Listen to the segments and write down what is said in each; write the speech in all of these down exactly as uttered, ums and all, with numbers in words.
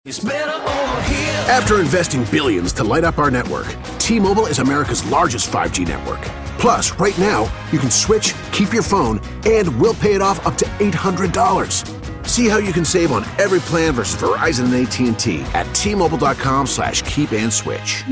It's better over here. After investing billions to light up our network, T-Mobile is America's largest five G network. Plus, right now, you can switch, keep your phone, and we'll pay it off up to eight hundred dollars. See how you can save on every plan versus Verizon and A T and T at T-Mobile.com slash keep and switch.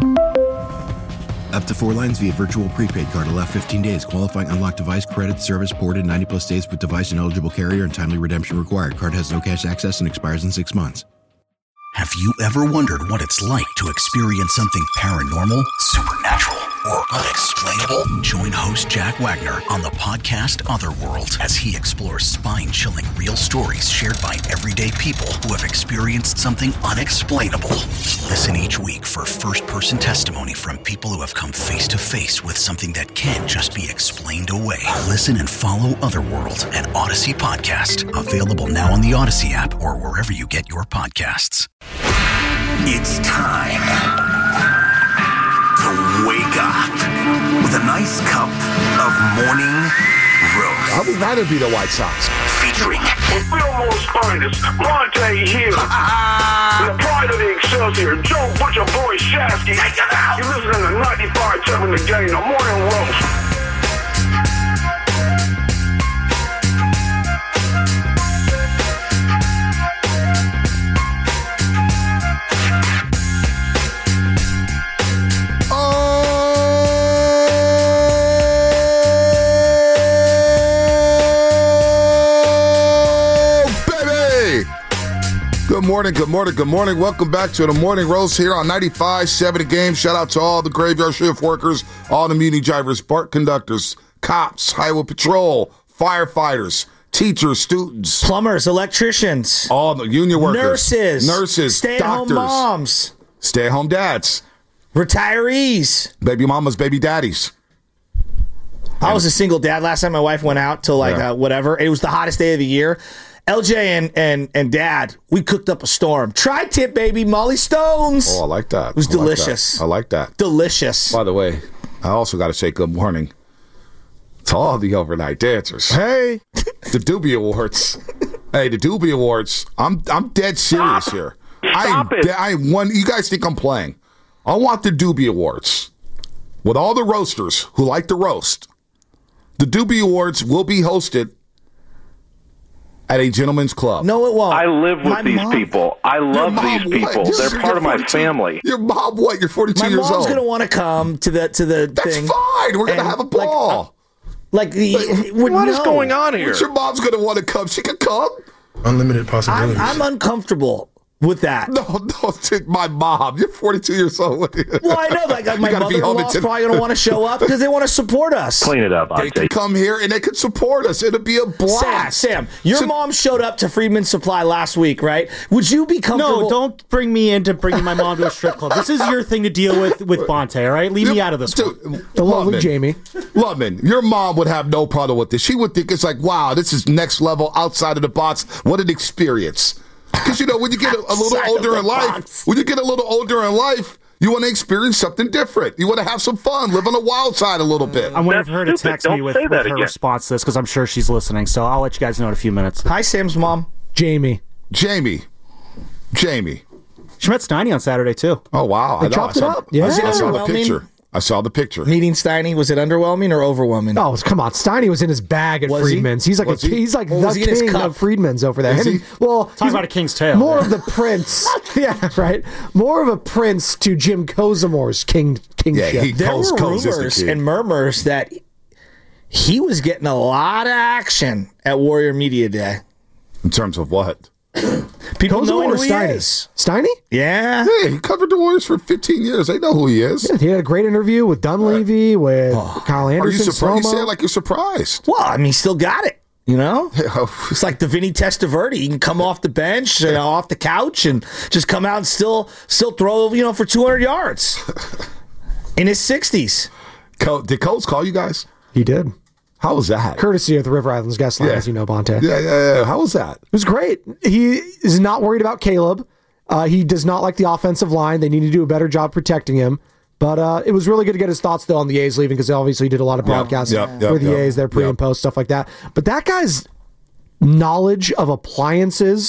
Up to four lines via virtual prepaid card. Allow fifteen days. Qualifying unlocked device. Credit service ported ninety plus days with device and eligible carrier and timely redemption required. Card has no cash access and expires in six months. Have you ever wondered what it's like to experience something paranormal, supernatural, or unexplainable? Join host Jack Wagner on the podcast Otherworld as he explores spine-chilling real stories shared by everyday people who have experienced something unexplainable. Listen each week for first-person testimony from people who have come face-to-face with something that can't just be explained away. Listen and follow Otherworld, an Odyssey podcast. Available now on the Odyssey app or wherever you get your podcasts. It's time to wake up with a nice cup of morning roast. I would rather be the White Sox. Featuring Fillmore's finest, Monte Hill. The pride of the Excelsior, Joe Butcher Boy Shasky. Take it out. You're listening to ninety-five point seven The Game, the morning roast. Good morning, good morning, good morning. Welcome back to the Morning Roast here on ninety-five point seven The Game. Shout out to all the graveyard shift workers, all the muni drivers, BART conductors, cops, highway patrol, firefighters, teachers, students, plumbers, electricians, all the union workers, nurses, nurses, stay-at-home doctors, moms, stay-at-home dads, retirees, baby mamas, baby daddies. I was a single dad last time my wife went out till like Yeah. uh, whatever. It was the hottest day of the year. L J and, and, and Dad, we cooked up a storm. Tri-tip, baby, Molly Stones. Oh, I like that. It was I like delicious. that. I like that. Delicious. By the way, I also got to say good morning to all the overnight dancers. Hey, the Doobie Awards. Hey, the Doobie Awards. I'm I'm dead serious Stop. here. Stop I am it. de- I am one. You guys think I'm playing? I want the Doobie Awards with all the roasters who like to roast. The Doobie Awards will be hosted at a gentleman's club. No, it won't. I live with My these mom- people. I Your love mom these what? people. You're- They're you're part of my forty-two. family. Your mom what? You're forty-two My years mom's old. gonna want to come to the to the That's thing. fine. We're gonna And, have a like, ball. Like the What what is going on here? Your mom's gonna want to come. She can come. Unlimited I'm, possibilities. I'm uncomfortable with that. No, no, take my mom. You're forty-two years old. Well, I know, like, like my gotta be home mother-in-law's at ten- probably going to want to show up because they want to support us. Clean it up, They I can think. come here and they can support us. It'll be a Sam, blast. Sam, your So- mom showed up to Freedman's Supply last week, right? Would you be comfortable? No, don't bring me into bringing my mom to a strip club. This is your thing to deal with with Bonte, all right? Leave me out of this one. Dude, The lovely Lubman, Jamie. Lubman, your mom would have no problem with this. She would think it's like, wow, this is next level, outside of the box. What an experience. Because, you know, when you get a, a little Outside older of in the life, box. when you get a little older in life, you want to experience something different. You want to have some fun, live on the wild side a little bit. I'm waiting That's for her to stupid. text me Don't with, say with that her again. response to this because I'm sure she's listening. So I'll let you guys know in a few minutes. Hi, Sam's mom. Jamie. Jamie. Jamie. She met Steiny on Saturday, too. Oh, wow. They I know. chopped I saw, it up. Yeah. I saw, I saw the Underwhelming? picture. I saw the picture. Meeting Steiny, was it underwhelming or overwhelming? Oh, come on. Steiny was in his bag at Was he? Friedman's. He's like Was a, he? he's like Or the was he in his king cup? of Friedman's over there. Is Him- he? well, Talk he's about a king's tale. more yeah. of the prince. Yeah, right. More of a prince to Jim Cozamore's king kingship. Yeah, he- There Coles- were Coles is the rumors kid. and murmurs that he was getting a lot of action at Warrior Media Day. In terms of what? People know Kozamor or who he Steiny? is. Steiny? Yeah. Yeah, he covered the Warriors for fifteen years. They know who he is. He had a great interview with Dunleavy, with Kyle Are you Anderson. surprised? You Slomo. say it like you're surprised. Well, I mean, he still got it. You know, it's like the Vinny Testaverde. He can come off the bench, you know, off the couch, and just come out and still, still throw, you know, for two hundred yards in his sixties. Co- did Coles call you guys? He did. How was that? Courtesy of the River Islands guest line, Yeah. as you know, Bonte. Yeah, yeah, yeah. How was that? It was great. He is not worried about Caleb. Uh, he does not like the offensive line. They need to do a better job protecting him. But uh, it was really good to get his thoughts, though, on the A's leaving, because they obviously did a lot of broadcasts yep, yep, for the yep, A's, their pre yep. and post, stuff like that. But that guy's knowledge of appliances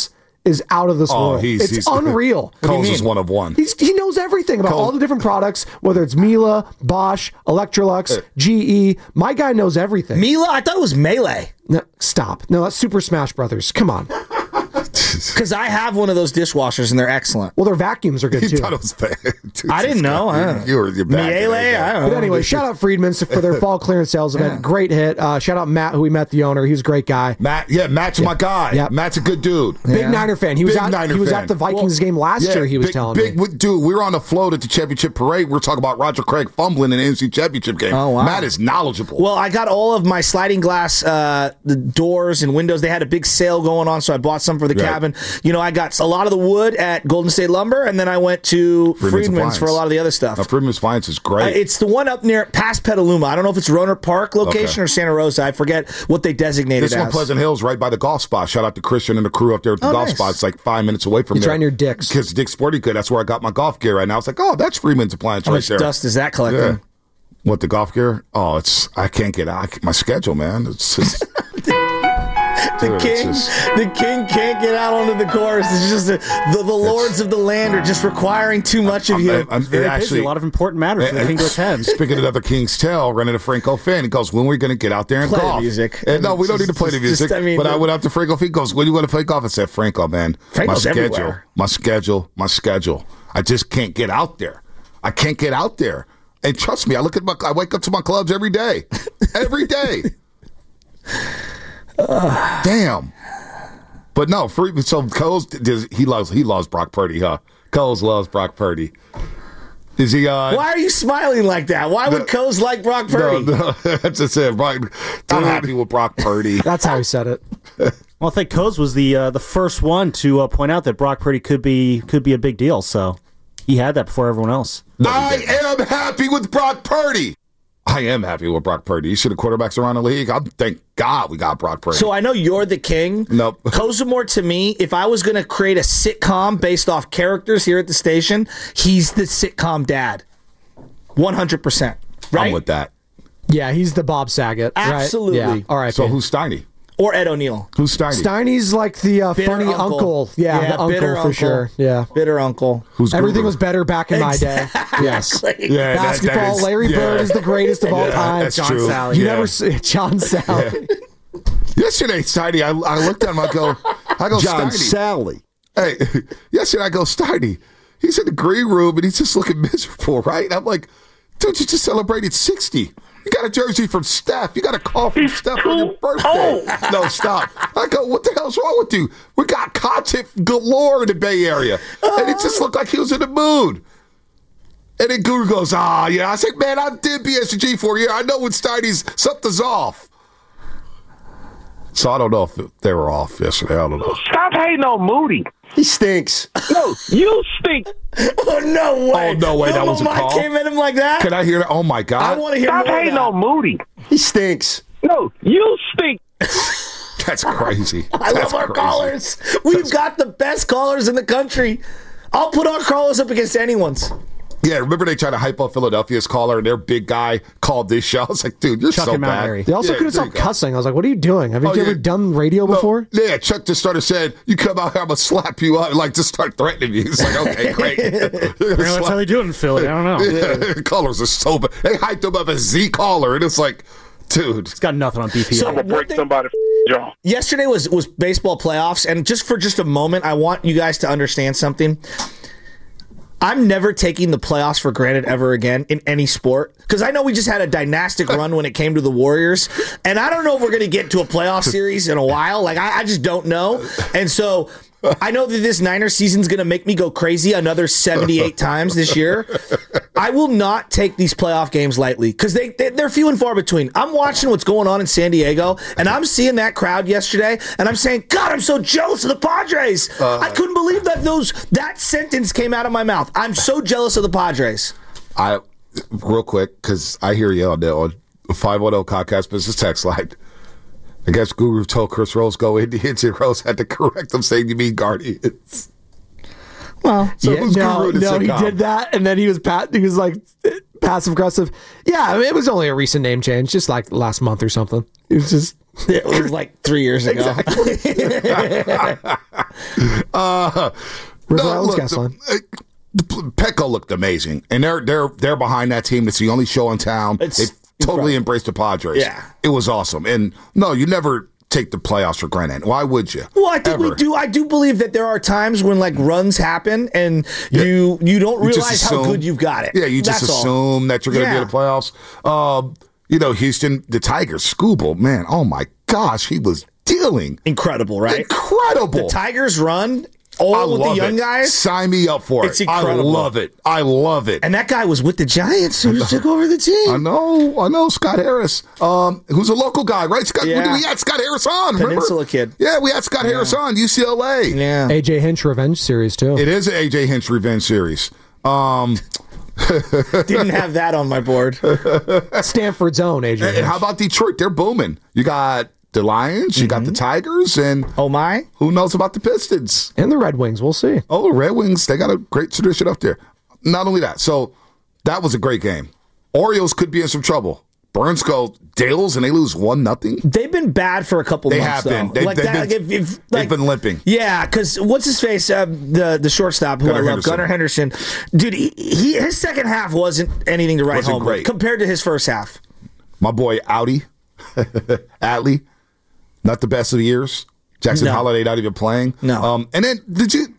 is out of this Oh, world. he's- it's he's- unreal. Coles is one of one. He's, he knows everything about Cole- all the different products, whether it's Miele, Bosch, Electrolux, G E. My guy knows everything. Miele? I thought it was Melee. No, stop. No, that's Super Smash Brothers. Come on. Because I have one of those dishwashers and they're excellent. Well, their vacuums are good You too. thought it was bad. Dude, I didn't know. I don't know. You were you're back. Miele? I don't know. But anyway, shout out Friedman's for their fall clearance sales event. Great hit. Uh, shout out Matt, who we met, the owner. He was a great guy. Matt, yeah, Matt's my guy. Yeah. Matt's a good dude. Big Yeah. Niner fan. He was Big at Niner he was fan. at the Vikings game last Yeah, year. He was big, telling big, me. Dude, we were on the float at the championship parade. We were talking about Roger Craig fumbling in the N F C championship game. Oh, wow. Matt is knowledgeable. Well, I got all of my sliding glass uh, the doors and windows. They had a big sale going on, so I bought some for the Right. cabin. You know, I got a lot of the wood at Golden State Lumber, and then I went to Freeman's Friedman's, Appliance. for a lot of the other stuff. Now, Freeman's Appliance is Uh, great. it's the one up near past Petaluma. I don't know if it's Roanoke Park location Okay. or Santa Rosa. I forget what they designated this one, as. Pleasant Hills, right by the golf spot. Shout out to Christian and the crew up there at the Oh, golf nice. spot. It's like five minutes away from It's there. right near Dick's. Because Dick's Sporting Goods. That's where I got my golf gear right now. It's like, oh, that's Freeman's Appliance How right much there. dust is that collecting? Yeah. What, the golf gear? Oh, it's I can't get out. I can't- my schedule, man. It's just, The Dude, it's king, just- the king can't get out onto the course. It's just the, the, the lords of the land are just requiring too much of you. I'm- I'm- Very actually, busy. A lot of important matters for the king to attend. Speaking of another King's Tale, running a Franco fan, he goes, when are we going to get out there and Play the golf? music. And no, we don't need to play the Just- music. just- I mean, but I the- went out to Franco. He goes, when are you going to play golf? I said, Franco, man, Franco's my schedule, everywhere. my schedule, my schedule. I just can't get out there. I can't get out there. And trust me, I look at my, I wake up to my clubs every day, every day. Damn. But no, free, so Coles, does, he loves he loves Brock Purdy, huh? Coles loves Brock Purdy. Is he? Uh, Why are you smiling like that? Why would No. Coase like Brock Purdy? No, no, that's just it. Brock, I'm happy with Brock Purdy. That's how he said it. Well, I think Coase was the uh, the first one to uh, point out that Brock Purdy could be could be a big deal. So he had that before everyone else. I am happy with Brock Purdy. I am happy with Brock Purdy. You see the quarterbacks around the league. I thank God we got Brock Purdy. So I know you're the king. Nope. Kosamore, to me, if I was going to create a sitcom based off characters here at the station, he's the sitcom dad. one hundred percent. Right? I'm with that. Yeah, he's the Bob Saget. right? Absolutely. Yeah. All right. So who's Steiny? Or Ed O'Neill. Who's Steiny? Steiny's like the uh, Bitter funny uncle. uncle. Yeah, Yeah, the bitter uncle for uncle. sure. Yeah. Bitter uncle. Who's Everything Gruber? was better back in my day. Yes. Yeah, that- that Basketball, is- Larry yeah. Bird is the greatest of all Yeah, time. that's John true. Sally. You Yeah. never see John Sally. Yesterday, Steiny, I, I looked at him. I go, I go, John Steiny. Sally. Hey, yesterday I go, Steiny. He's in the green room and he's just looking miserable, right? And I'm like, dude, you just celebrated sixty. You got a jersey from Steph. You got a call from He's Steph on your too birthday. old. No, stop. I go, what the hell's wrong with you? We got content galore in the Bay Area. And it just looked like he was in the mood. And then Guru goes, ah, yeah. I said, man, I did B S G for a year. I know when Steiny's, something's off. So I don't know if they were off yesterday. I don't know. Stop hating on Moody. He stinks. No, you stink. Oh, no way. Oh, no way, that Phil was a Mike call? came at him like that? Can I hear that? Oh, my I God. want to hear Stop more of hating that. on Moody. He stinks. No, you stink. That's crazy. I That's love our crazy. callers. We've got the best callers in the country. I'll put our callers up against anyone's. Yeah, remember they tried to hype up Philadelphia's caller and their big guy called this show? I was like, dude, you're Chuck so him out, bad. Harry. They also Yeah, couldn't there stop you go. cussing. I was like, what are you doing? Have you Oh, ever yeah. done radio No, before? yeah, Chuck just started saying, you come out here, I'm going to slap you up. Like, just start threatening me. It's like, okay, great. That's how they do it in Philly. I don't know. Yeah, callers are so bad. They hyped him up as Z caller, and it's like, dude. It's got nothing on B P. So- I'm gonna break thing- somebody's jaw. Yesterday was, was baseball playoffs, and just for just a moment, I want you guys to understand something. I'm never taking the playoffs for granted ever again in any sport because I know we just had a dynastic run when it came to the Warriors, and I don't know if we're going to get to a playoff series in a while. Like I, I just don't know, and so I know that this Niners season's going to make me go crazy another seventy-eight times this year. I will not take these playoff games lightly because they, they they're few and far between. I'm watching what's going on in San Diego, and I'm seeing that crowd yesterday, and I'm saying, God, I'm so jealous of the Padres. Uh, I couldn't believe that those that sentence came out of my mouth. I'm so jealous of the Padres. I, real quick, because I hear you on the on five one zero Podcast Business text line. I guess Guru told Chris Rose go Indians, and Rose had to correct him saying you mean Guardians. Well, So yeah, who's no, Guru in the no, he sitcom? did that, and then he was pat. He was like passive aggressive. Yeah, I mean, it was only a recent name change, just like last month or something. It was just It was like three years ago. uh, River no, Islands look, gas line. the- the Petco looked amazing, and they're they're they're behind that team. It's the only show in town. It's they totally incredible. embraced the Padres. Yeah. It was awesome. And no, you never take the playoffs for granted. Why would you? Well, I think Ever. we do. I do believe that there are times when like runs happen and you you don't You just realize how assume- good you've got it. Yeah, you just That's all. assume that you're going to Yeah. get the playoffs. Um, you know, Houston, the Tigers, Scooble, man, oh my gosh, he was dealing. Incredible, right? Incredible. The Tigers run I all with the love young it. guys. Sign me up for It's it. incredible. I love it. I love it. And that guy was with the Giants who just took over the team. I know, I know, Scott Harris, um, who's a local guy, right? Scott, Yeah. we had Scott Harris on, remember? Peninsula kid. Yeah, we had Scott Harris on, U C L A. Yeah. A J Hinch Revenge series, too. It is an A J Hinch revenge series. Um, Didn't have that on my board. Stanford's own A J and Hinch. how about Detroit? They're booming. You got the Lions, you got the Tigers, and Oh my. who knows about the Pistons? And the Red Wings, we'll see. Oh, the Red Wings, they got a great tradition up there. Not only that, so that was a great game. Orioles could be in some trouble. Burns go Dales and they lose one nothing. They've been bad for a couple They months. have been. Though. They- like they've that, been- like if, if, they've like, been limping. Yeah, because what's his face? Uh, the the shortstop who Gunnar I love, Henderson. Gunnar Henderson. Dude, he, he his second half wasn't anything to write Wasn't home great. with compared to his first half. My boy Audi, Atley, not the best of the years. Jackson No. Holiday not even playing. No. Um, and then did you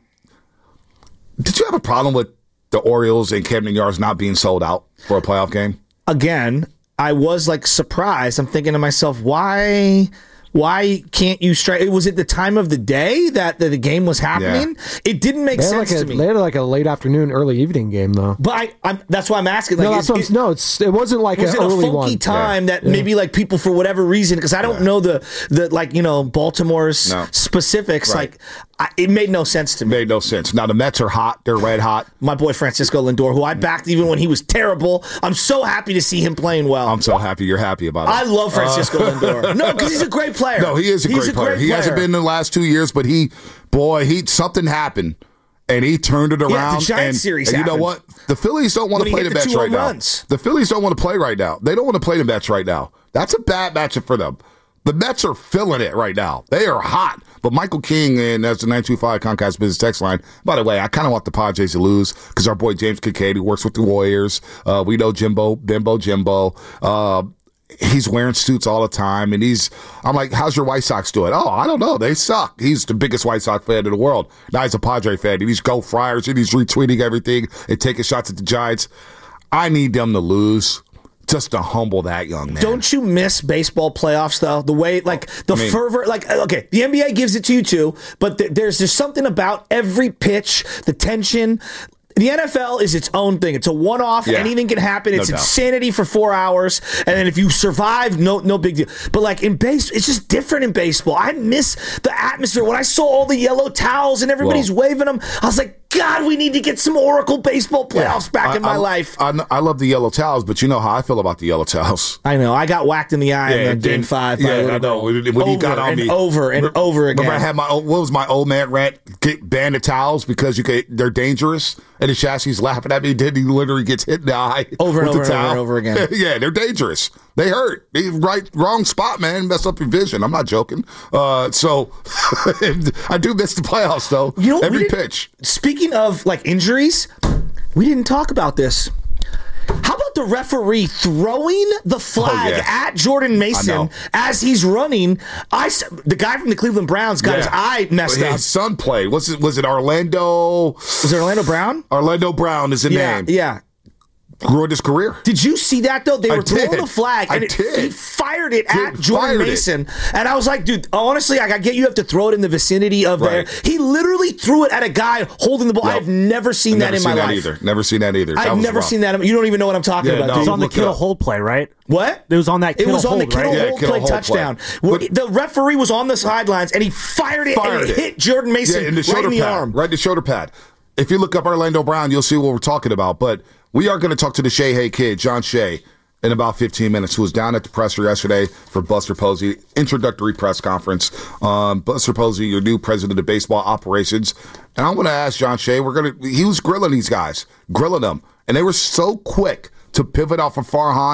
did you have a problem with the Orioles and Camden Yards not being sold out for a playoff game? Again, I was like surprised. I'm thinking to myself, why why can't you strike? Was it the time of the day that the, the game was happening? It didn't make They had, sense like a, to me. they had like a late afternoon, early evening game, though. But I, I'm, that's why I'm asking. Like, no, that's is- what I'm, is- no, it's it wasn't like was an it a early funky one. time Yeah. that maybe like people for whatever reason, because I don't know the the like you know Baltimore's No. specifics, Right. like I, it made no sense to me. Made no sense. Now the Mets are hot. They're red hot. My boy Francisco Lindor, who I backed even when he was terrible, I'm so happy to see him playing well. I'm so happy you're happy about it. I love Francisco Lindor. No, because he's a great player. No, he is a He's great player. He hasn't been in the last two years, but he, boy, he something happened, and he turned it the around. Giants and, series and you know happened. what? The Phillies don't want When to he play hit the the Mets two right home now. runs. The Phillies don't want to play right now. They don't want to play the Mets right now. That's a bad matchup for them. The Mets are feeling it right now. They are hot. But Michael King, and that's the nine two five Comcast Business Text line. By the way, I kind of want the Padres to lose because our boy James Kincaid, who works with the Warriors, uh, we know Jimbo, Bimbo, Jimbo. Uh, he's wearing suits all the time, and he's. I'm like, how's your White Sox doing? Oh, I don't know. They suck. He's the biggest White Sox fan in the world. Now he's a Padre fan, and he's go Friars, and he's retweeting everything and taking shots at the Giants. I need them to lose. Just to humble that young man. Don't you miss baseball playoffs though? The way, like the I mean- fervor, like okay, the N B A gives it to you too, but th- there's just something about every pitch, the tension. The N F L is its own thing. It's a one-off. Yeah. Anything can happen. No It's doubt. insanity for four hours, and then if you survive, no, no big deal. But like in base, it's just different in baseball. I miss the atmosphere. When I saw all the yellow towels and everybody's Well- waving them, I was like, God, we need to get some Oracle baseball playoffs back I- in my I- life. I, I love the yellow towels, but you know how I feel about the yellow towels. I know. I got whacked in the eye in and game then- five. by a Yeah, little I know. girl. When, when over you got on and me over and Remember- over again. Remember, I had my old, what was my old man rant? Get banned of towels because you could, they're dangerous, and the chassis's laughing at me. Then he literally gets hit in the eye Over and with over the and towel. over and over again. Yeah, they're dangerous. They hurt. They right, wrong spot, man. Mess up your vision. I'm not joking. Uh, so I do miss the playoffs, though. You know, we every didn't- pitch. Speaking of like injuries, we didn't talk about this. How about the referee throwing the flag Oh, yeah. at Jordan Mason know. as he's running? I s- the guy from the Cleveland Browns got his Yeah. eye messed His up. son played. Was it? Was it Orlando? Was it Orlando Brown? Orlando Brown is the Yeah, name. yeah. Ruined his career. Did you see that though? They I were throwing did. the flag I and it, did. he fired it at Dude, Jordan fired it. Mason. And I was like, dude, honestly, I get you have to throw it in the vicinity of Right. there. He literally threw it at a guy holding the ball. Nope. I've never seen I've that never in seen my that life. either. Never seen that either. That I've was never rough. seen that. You don't even know what I'm talking Yeah, about, no. dude. It was on the Look it Kittle up. hold play, right? What? It was on that It Kittle was on the hold, Kittle right? Yeah, hold Kittle play hold touchdown. play. Where But- the referee was on the sidelines and he fired it Fired and it, it. hit Jordan Mason Yeah, in the right shoulder in the pad. arm. Right in the shoulder pad. If you look up Orlando Brown, you'll see what we're talking about. But we are going to talk to the Shea Hay kid, John Shea, in about fifteen minutes, who was down at the presser yesterday for Buster Posey, introductory press conference. Um, Buster Posey, your new president of baseball operations. And I'm going to ask John Shea, we're going to, he was grilling these guys, grilling them. And they were so quick to pivot off of Farhan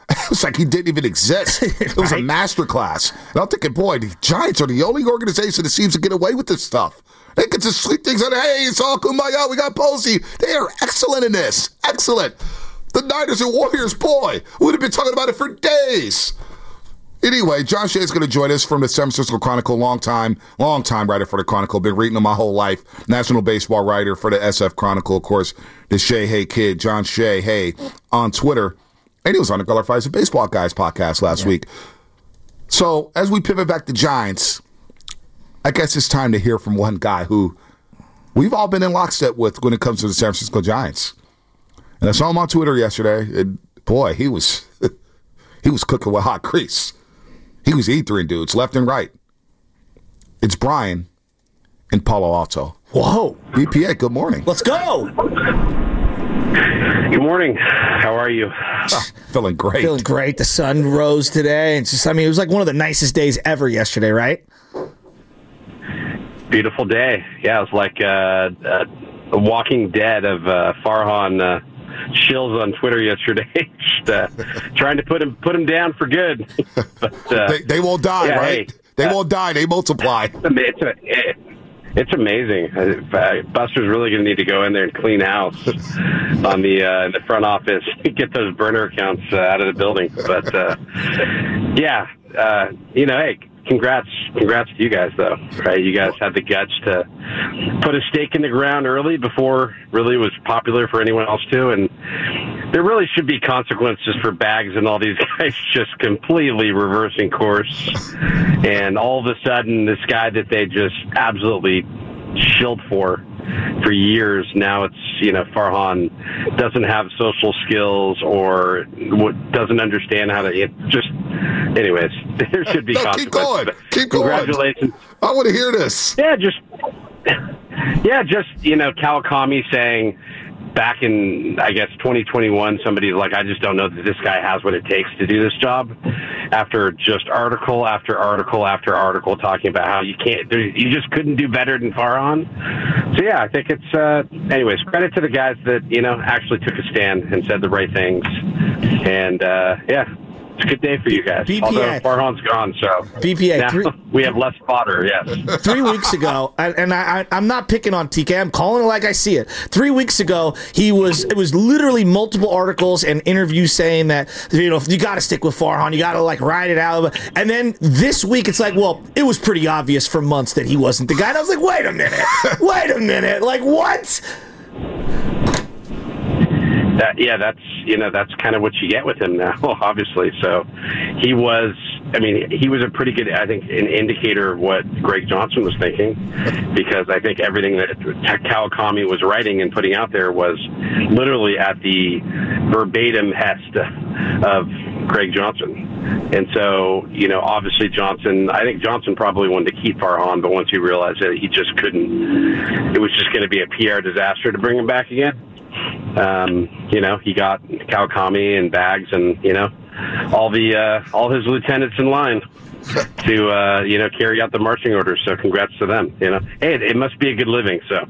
It was like he didn't even exist. It was right? a master class. And I'm thinking, boy, the Giants are the only organization that seems to get away with this stuff. They can just sweep things out. Hey, it's all kumbaya. We got Posey. They are excellent in this. Excellent. The Niners and Warriors, boy, would have been talking about it for days. Anyway, John Shea is going to join us from the San Francisco Chronicle. Long time, long time writer for the Chronicle. Been reading him my whole life. National baseball writer for the S F Chronicle. Of course, the Shea Hey Kid, John Shea Hey on Twitter. And he was on the Color Fights and Baseball Guys podcast last yeah. week. So as we pivot back to Giants, I guess it's time to hear from one guy who we've all been in lockstep with when it comes to the San Francisco Giants. And I saw him on Twitter yesterday, and boy, he was he was cooking with hot grease. He was E-three dudes left and right. It's Brian in Palo Alto. Whoa. B P A, good morning. Let's go. Good morning. How are you? Oh, feeling great. Feeling great. The sun rose today. It's just, I mean, it was like one of the nicest days ever yesterday, right? Beautiful day. Yeah, it was like uh, uh, a Walking Dead of uh, Farhan uh, shills on Twitter yesterday, just uh, trying to put him put him down for good. But uh, they, they won't die, yeah, right? Hey, they uh, won't die. They multiply. It's a, it, it's amazing. Uh, Buster's really going to need to go in there and clean house on the uh, in the front office, get those burner accounts uh, out of the building. But uh, yeah, uh, you know, hey. Congrats, congrats to you guys, though, right? You guys had the guts to put a stake in the ground early before really was popular for anyone else to, and there really should be consequences for Bags and all these guys just completely reversing course, and all of a sudden this guy that they just absolutely shilled for for years, now it's, you know, Farhan doesn't have social skills or doesn't understand how to, it just, anyways, there should be no, consequences. Keep going. Keep going. Congratulations. I want to hear this. Yeah, just, yeah, just, you know, Kawakami saying back in, I guess, twenty twenty-one, somebody's like, I just don't know that this guy has what it takes to do this job. After just article after article after article talking about how you can't, you just couldn't do better than Farhan. So, yeah, I think it's, uh, anyways, credit to the guys that, you know, actually took a stand and said the right things. And, uh, yeah. It's a good day for you guys. B P A. Although Farhan's gone, so B P A, now three, we have less fodder, yes. Three weeks ago, and, and I, I, I'm not picking on T K, I'm calling it like I see it. Three weeks ago, he was, it was literally multiple articles and interviews saying that, you know, you got to stick with Farhan, you got to, like, ride it out. And then this week, it's like, well, it was pretty obvious for months that he wasn't the guy. And I was like, wait a minute, wait a minute, like, what? That, yeah, that's, you know, that's kind of what you get with him now, obviously. So he was, I mean, he was a pretty good, I think, an indicator of what Greg Johnson was thinking, because I think everything that Kawakami was writing and putting out there was literally at the verbatim hest of Greg Johnson. And so, you know, obviously Johnson, I think Johnson probably wanted to keep Farhan, but once he realized that he just couldn't, it was just going to be a P R disaster to bring him back again. Um, you know, he got Kawakami and Bags and, you know, all the uh, all his lieutenants in line to, uh, you know, carry out the marching orders. So congrats to them. You know, hey, it, it must be a good living. So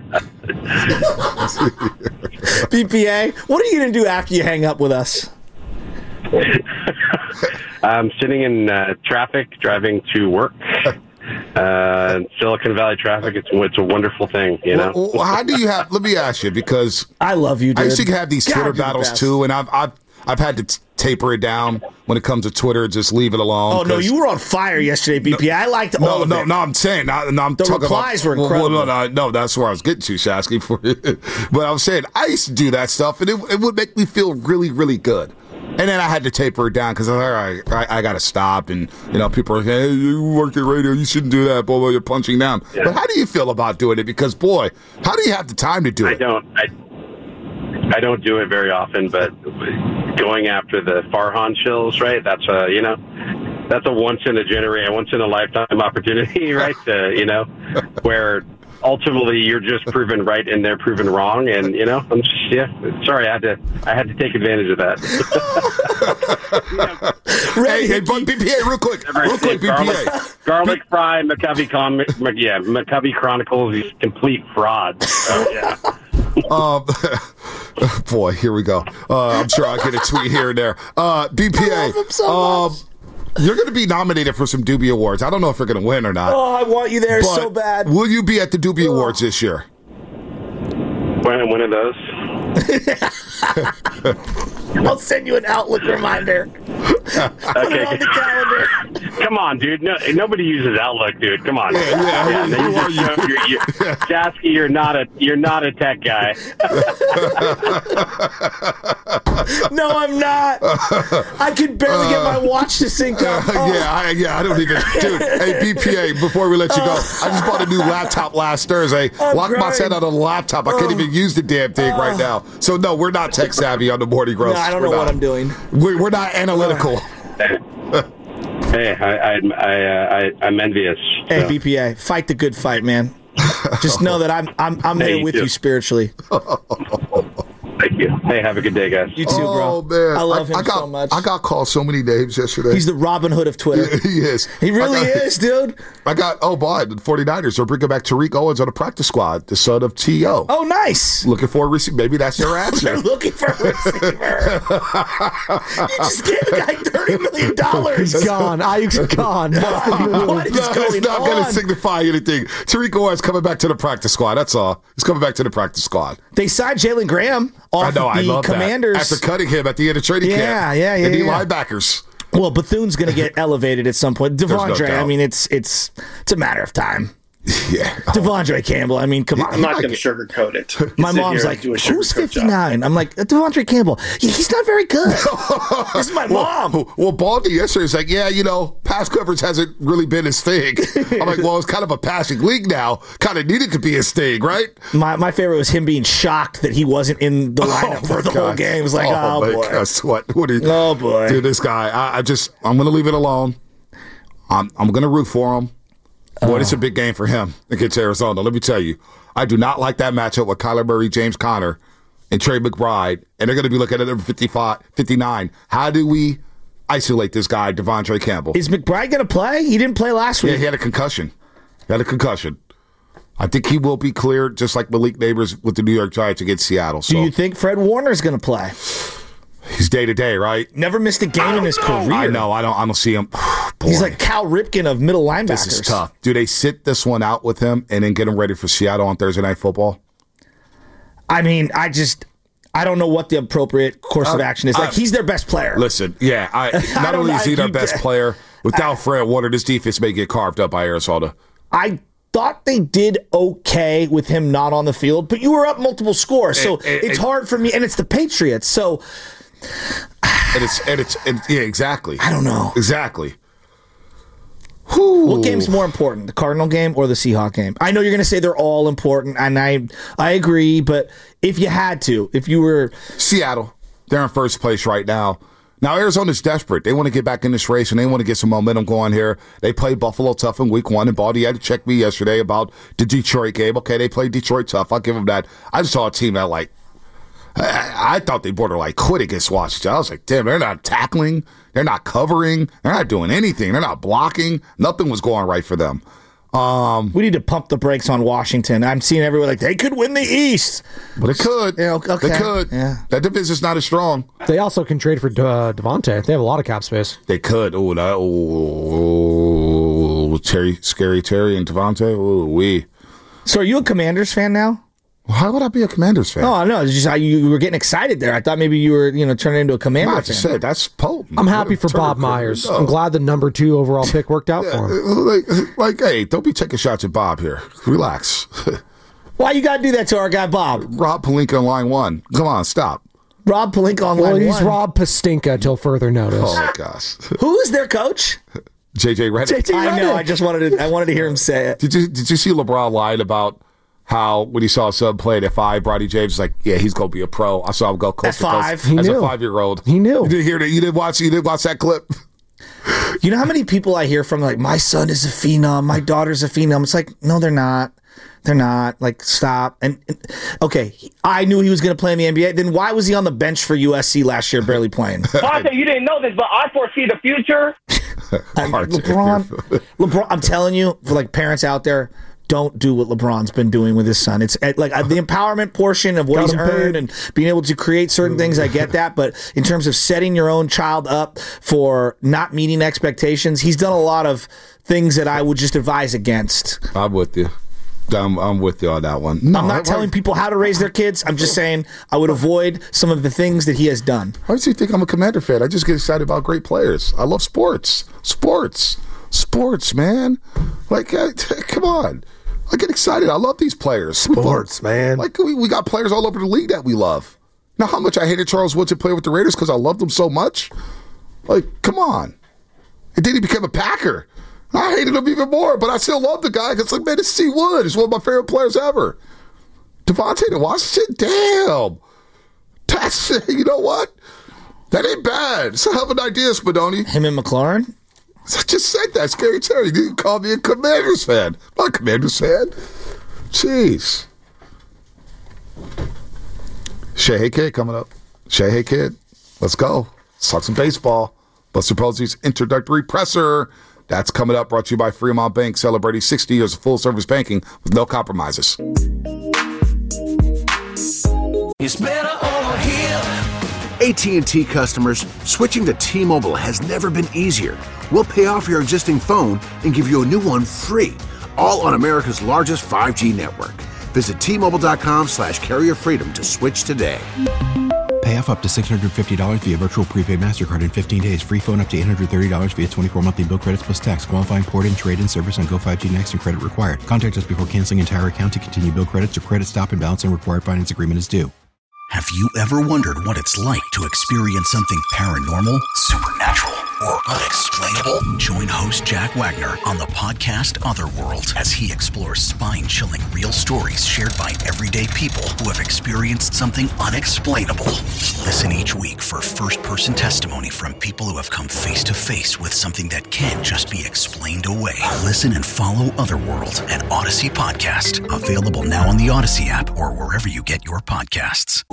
B P A, what are you going to do after you hang up with us? I'm sitting in uh, traffic, driving to work. Uh, Silicon Valley traffic, it's it's a wonderful thing, you know. Well, well, how do you have? Let me ask you, because I love you, dude. I used to have these Twitter battles the too, and I've I've I've had to t- taper it down when it comes to Twitter. Just leave it alone. Oh no, you were on fire yesterday, B P A. I liked no, all of no, it. No, I'm saying, no, no I'm the talking replies about, were incredible. Well, no, no, no, that's where I was getting to, Shasky. For but I was saying, I used to do that stuff, and it, it would make me feel really, really good. And then I had to taper it down because I was like, all right, I, I got to stop. And, you know, people are saying, hey, you work at radio, you shouldn't do that, blah, blah, you're punching down. Yeah. But how do you feel about doing it? Because, boy, how do you have the time to do it? I don't. I, I don't do it very often, but going after the Farhan chills, right, that's a, you know, that's a once in a generation, once in a lifetime opportunity, right, to, you know, where ultimately you're just proven right and they're proven wrong, and you know, I'm just, yeah, sorry, I had to I had to take advantage of that. You know, hey, hey, but B P A, real quick, real quick, B P A. Garlic, garlic fry, McCovey com, yeah, McCovey Chronicles, he's complete fraud. So, yeah. um, Boy, here we go. Uh, I'm sure I'll get a tweet here and there. Uh, B P A. I love him so um, much. You're going to be nominated for some Doobie Awards. I don't know if you're going to win or not. Oh, I want you there but so bad. Will you be at the Doobie oh. Awards this year? When, when are those? I'll send you an Outlook reminder. Okay. Put it on the calendar. Come on, dude. No, nobody uses Outlook, dude. Come on. Yeah, yeah. yeah Who, who are you? You're, you're, Jasky, you're not a you're not a tech guy. No, I'm not. I could barely uh, get my watch to sync up. Uh, oh. Yeah, I, yeah. I don't even, dude. Hey, B P A. Before we let you go, I just bought a new laptop last Thursday. I'm Locked my crying. set out on the laptop. I can't Oh. even use the damn thing Oh. right now. So no, we're not tech savvy on the morning roast. No, I don't we're know not. what I'm doing. We're, we're not analytical. Hey, I, I, I, I, I'm envious. Hey, so. B P A, fight the good fight, man. Just know that I'm I'm I'm Hey, there you with too. you spiritually. Thank you. Hey, have a good day, guys. You too, Oh bro. man, I love him I got, so much. I got called so many names yesterday. He's the Robin Hood of Twitter. he is. He really I got, is, dude. I got. Oh boy, the 49ers are bringing back Tariq Owens on the practice squad, the son of T O Oh, nice. Looking for a receiver. Maybe that's their answer. They're looking for a receiver. You just gave the guy thirty million dollars. He's gone. Ayuk's gone. That's the move. What is No, going it's not going on? to signify anything. Tariq Owens coming back to the practice squad. That's all. He's coming back to the practice squad. They signed Jalen Graham off I know. the I love Commanders. that. After cutting him at the end of training Yeah, camp. yeah, yeah, And the yeah. linebackers. Well, Bethune's going to get elevated at some point. no Devondre, I doubt. mean, it's it's it's a matter of time. Yeah. Devondre Campbell, I mean, come on. I'm not going to sugarcoat it. My Sit mom's here like, and do a who's sugarcoat job." fifty-nine? I'm like, Devondre Campbell. Yeah, he's not very good. This is my mom. Well, well, Baldy yesterday was like, yeah, you know, pass coverage hasn't really been his thing. I'm like, well, it's kind of a passing league now. Kind of needed to be his thing, right? My my favorite was him being shocked that he wasn't in the lineup for the my whole God. game. It was like, oh, my boy. gosh, what? What are you, Oh, boy. Dude, this guy, I, I just, I'm going to leave it alone. I'm, I'm going to root for him. Boy, it's a big game for him against Arizona. Let me tell you, I do not like that matchup with Kyler Murray, James Conner, and Trey McBride. And they're going to be looking at number fifty-five, fifty-nine. How do we isolate this guy, Devondre Campbell? Is McBride going to play? He didn't play last Yeah, week. he had a concussion. He had a concussion. I think he will be cleared, just like Malik Neighbors with the New York Giants against Seattle. So Do you think Fred Warner's going to play? he's day to day, right? Never missed a game in his career. I know. I don't. I don't see him. Boy, He's like Cal Ripken of middle linebackers. this is tough. Do they sit this one out with him and then get him ready for Seattle on Thursday Night Football? I mean, I just I don't know what the appropriate course of Uh, action is. Like I- he's their best player. Listen, yeah. I I not don't only know is he if their you best get- player, without Fred Warner, this defense may get carved up by Arizona. I thought they did okay with him not on the field, but you were up multiple scores, so And- and- it's and- hard for me. And it's the Patriots, so And it's and it's and, yeah, exactly. I don't know. Exactly. What game's more important, the Cardinal game or the Seahawk game? I know you're going to say they're all important, and I I agree. But if you had to, if you were Seattle, they're in first place right now. Now, Arizona's desperate. They want to get back in this race, and they want to get some momentum going here. They played Buffalo tough in week one, and Baldy had to check me yesterday about the Detroit game. Okay, they played Detroit tough. I'll give them that. I just saw a team that, like, I, I thought they border like quit against Washington. I was like, damn, they're not tackling. They're not covering. They're not doing anything. They're not blocking. Nothing was going right for them. Um, we need to pump the brakes on Washington. I'm seeing everyone like they could win the East, but it could. Yeah, okay. They could. Yeah. That division's not as strong. They also can trade for uh, Devontae. They have a lot of cap space. They could. Oh, that. Oh, Terry, scary Terry and Devontae. Oh, we. So, are you a Commanders fan now? Why would I be a Commanders fan? Oh, no, it's just how you were getting excited there. I thought maybe you were, you know, turning into a Commander I fan. just said that's potent. I'm happy for Turn Bob it- Myers. no. I'm glad the number two overall pick worked out for him. Like, like, hey, don't be taking shots at Bob here. Relax. Why you got to do that to our guy Bob? Rob Pelinka on line one. Come on, stop. Rob Pelinka on Well, line he's one. Rob Pastinka till further notice. Oh my gosh. Who is their coach? J J Redick. J J I know. Redick. I just wanted to. I wanted to hear him say it. Did you did you see LeBron lied about how when he saw a sub play at five, Brodny James was like, yeah, he's gonna be a pro. I saw him go coast At to coast five? He as knew. a five year old. He knew. You didn't hear that? You didn't watch. You didn't watch that clip. You know how many people I hear from like, my son is a phenom, my daughter's a phenom. It's like, no, they're not. They're not. Like, stop. And, and okay, I knew he was going to play in the N B A. Then why was he on the bench for U S C last year, barely playing? Vontae, you didn't know this, but I foresee the future. I mean, LeBron, LeBron, I'm telling you, for like parents out there, don't do what LeBron's been doing with his son. It's like the empowerment portion of what he's earned and being able to create certain things. I get that, but in terms of setting your own child up for not meeting expectations, he's done a lot of things that I would just advise against. I'm with you. I'm, I'm with you on that one. No, I'm not telling people how to raise their kids. I'm just saying I would avoid some of the things that he has done. Why do you think I'm a Commander fan? I just get excited about great players. I love sports. Sports. Sports, man. Like, uh, come on. I get excited. I love these players. Sports, man. Like, we, we got players all over the league that we love. Now, how much I hated Charles Woodson play with the Raiders because I loved him so much? Like, come on. And then he became a Packer. I hated him even more, but I still love the guy because, like, man, it's C. Wood. He's one of my favorite players ever. Devontae to Washington? Damn. That's, you know what? That ain't bad. It's a hell of an idea, Spadoni. Him and McLaurin? I just said that. Scary Terry. You didn't call me a Commanders fan. I'm not a Commanders fan. Jeez. Shay Hey Kid coming up. Shay Hey Kid. Let's go. Let's talk some baseball. Buster Posey's introductory presser. That's coming up, brought to you by Fremont Bank, celebrating sixty years of full-service banking with no compromises. It's better over here. A T and T customers, switching to T-Mobile has never been easier. We'll pay off your existing phone and give you a new one free, all on America's largest five G network. Visit T-Mobile.com slash carrier freedom to switch today. Pay off up to six hundred fifty dollars via virtual prepaid MasterCard in fifteen days. Free phone up to eight hundred thirty dollars via twenty-four monthly bill credits plus tax. Qualifying port-in, trade-in service on Go five G Next and credit required. Contact us before canceling entire account to continue bill credits or credit stop and balance and required finance agreement is due. Have you ever wondered what it's like to experience something paranormal, supernatural, or unexplainable? Join host Jack Wagner on the podcast Otherworld as he explores spine-chilling real stories shared by everyday people who have experienced something unexplainable. Listen each week for first-person testimony from people who have come face-to-face with something that can't just be explained away. Listen and follow Otherworld, an Odyssey podcast. Available now on the Odyssey app or wherever you get your podcasts.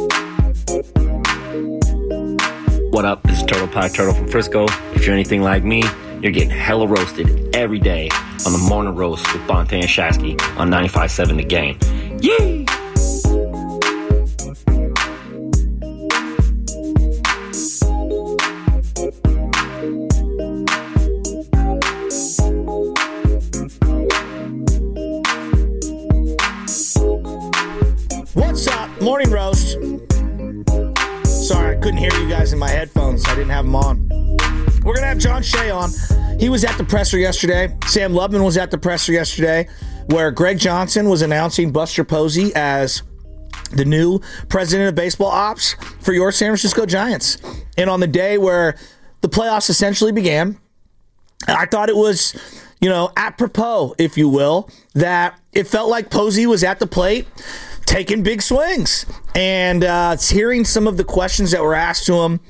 What up? This is Turtle Pie Turtle from Frisco. If you're anything like me, you're getting hella roasted every day on the Morning Roast with Bonte and Shasky on ninety-five point seven The Game. Yee! What's up? Morning Roast. Sorry, I couldn't hear you guys in my headphones, so I didn't have them on. We're going to have John Shea on. He was at the presser yesterday. Sam Lubman was at the presser yesterday, where Greg Johnson was announcing Buster Posey as the new president of baseball ops for your San Francisco Giants. And on the day where the playoffs essentially began, I thought it was, you know, apropos, if you will, that it felt like Posey was at the plate taking big swings. And uh, hearing some of the questions that were asked to him,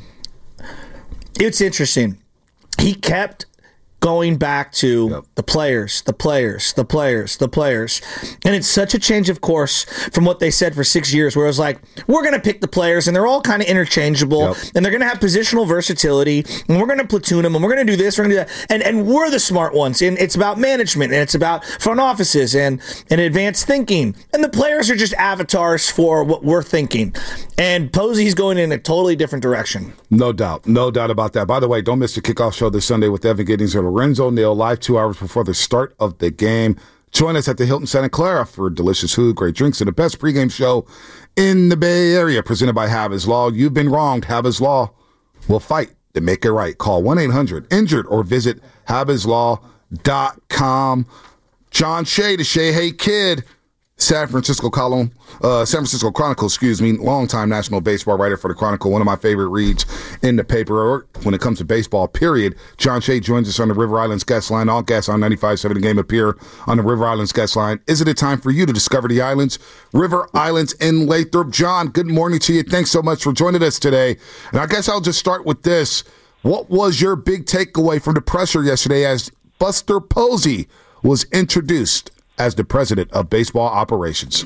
it's interesting. He kept going back to yep. the players, the players, the players, the players. And it's such a change of course from what they said for six years, where it was like, we're going to pick the players, and they're all kind of interchangeable, yep. and they're going to have positional versatility, and we're going to platoon them, and we're going to do this, we're going to do that. And, and we're the smart ones. And it's about management, and it's about front offices and, and advanced thinking. And the players are just avatars for what we're thinking. And Posey's going in a totally different direction. No doubt. No doubt about that. By the way, don't miss the kickoff show this Sunday with Evan Giddings and Lorenzo Neal, live two hours before the start of the game. Join us at the Hilton Santa Clara for delicious food, great drinks, and the best pregame show in the Bay Area, presented by Habas Law. You've been wronged. Habas Law will fight to make it right. Call one eight hundred injured or visit habas law dot com. John Shea, the Shea Hey Kid, San Francisco column, uh, San Francisco Chronicle, excuse me, longtime national baseball writer for the Chronicle, one of my favorite reads in the paper or when it comes to baseball, period. John Shea joins us on the River Islands guest line. All guests on ninety-five point seven The Game appear on the River Islands guest line. Is it a time for you to discover the islands? River Islands in Lathrop. John, good morning to you. Thanks so much for joining us today. And I guess I'll just start with this. What was your big takeaway from the presser yesterday as Buster Posey was introduced as the president of baseball operations?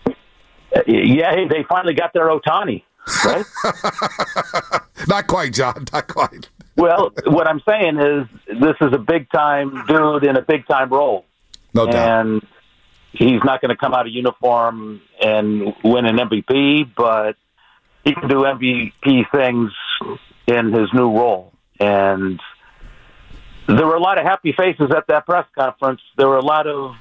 Yeah, hey, they finally got their Ohtani, right? Not quite, John, not quite. Well, what I'm saying is this is a big-time dude in a big-time role. No doubt. And he's not going to come out of uniform and win an M V P, but he can do M V P things in his new role. And there were a lot of happy faces at that press conference. There were a lot of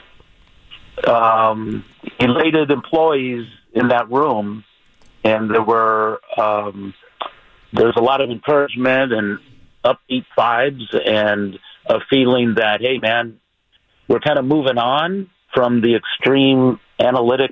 um, elated employees in that room, and there were um, there's a lot of encouragement and upbeat vibes and a feeling that, hey, man, we're kind of moving on from the extreme analytics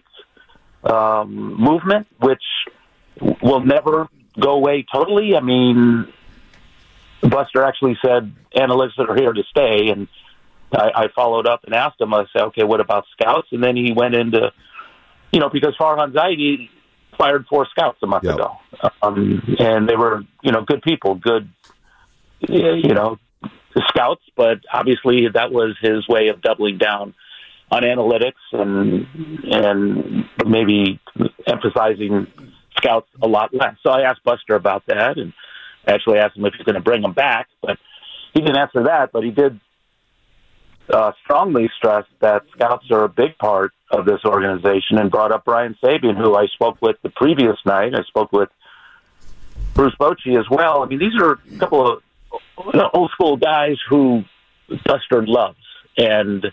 um, movement, which will never go away totally. I mean, Buster actually said analytics are here to stay, and I, I followed up and asked him, I said, okay, what about scouts? And then he went into, you know, because Farhan Zaidi fired four scouts a month yep. ago. Um, and they were, you know, good people, good, you know, scouts, but obviously that was his way of doubling down on analytics and and maybe emphasizing scouts a lot less. So I asked Buster about that, and actually asked him if he's going to bring them back, but he didn't answer that, but he did uh, strongly stress that scouts are a big part of this organization, and brought up Brian Sabian, who I spoke with the previous night. I spoke with Bruce Bochy as well. I mean, these are a couple of old school guys who Buster loves, and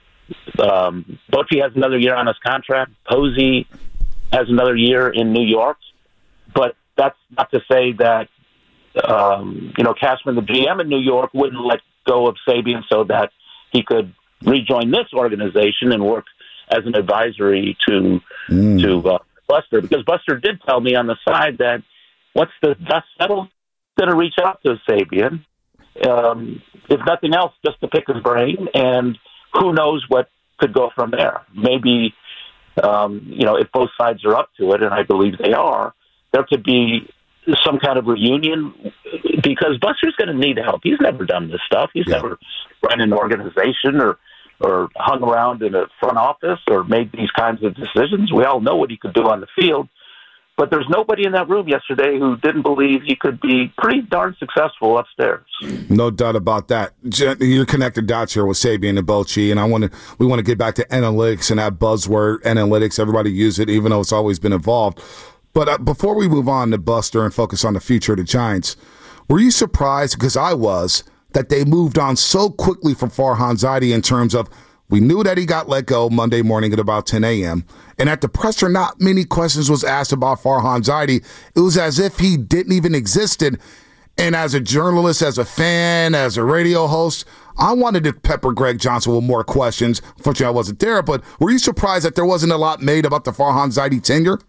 um, Bochy has another year on his contract. Posey has another year in New York, but that's not to say that um, you know Cashman, the G M in New York, wouldn't let go of Sabian so that he could rejoin this organization and work as an advisory to mm. to uh, Buster, because Buster did tell me on the side that once the dust settles, going to reach out to Sabian, um, if nothing else, just to pick his brain, and who knows what could go from there. Maybe, um, you know, if both sides are up to it, and I believe they are, there could be some kind of reunion, because Buster's going to need help. He's never done this stuff. He's yeah. never run an organization or or hung around in a front office or made these kinds of decisions. We all know what he could do on the field. But there's nobody in that room yesterday who didn't believe he could be pretty darn successful upstairs. No doubt about that. You're connected dots here with Sabian and Bochy, and I want to. We want to get back to analytics and that buzzword, analytics. Everybody use it, even though it's always been involved. But uh, before we move on to Buster and focus on the future of the Giants, were you surprised, because I was, that they moved on so quickly from Farhan Zaidi in terms of, we knew that he got let go Monday morning at about ten a.m., and at the presser, not many questions was asked about Farhan Zaidi. It was as if he didn't even exist. And as a journalist, as a fan, as a radio host, I wanted to pepper Greg Johnson with more questions. Unfortunately, I wasn't there. But were you surprised that there wasn't a lot made about the Farhan Zaidi tenure?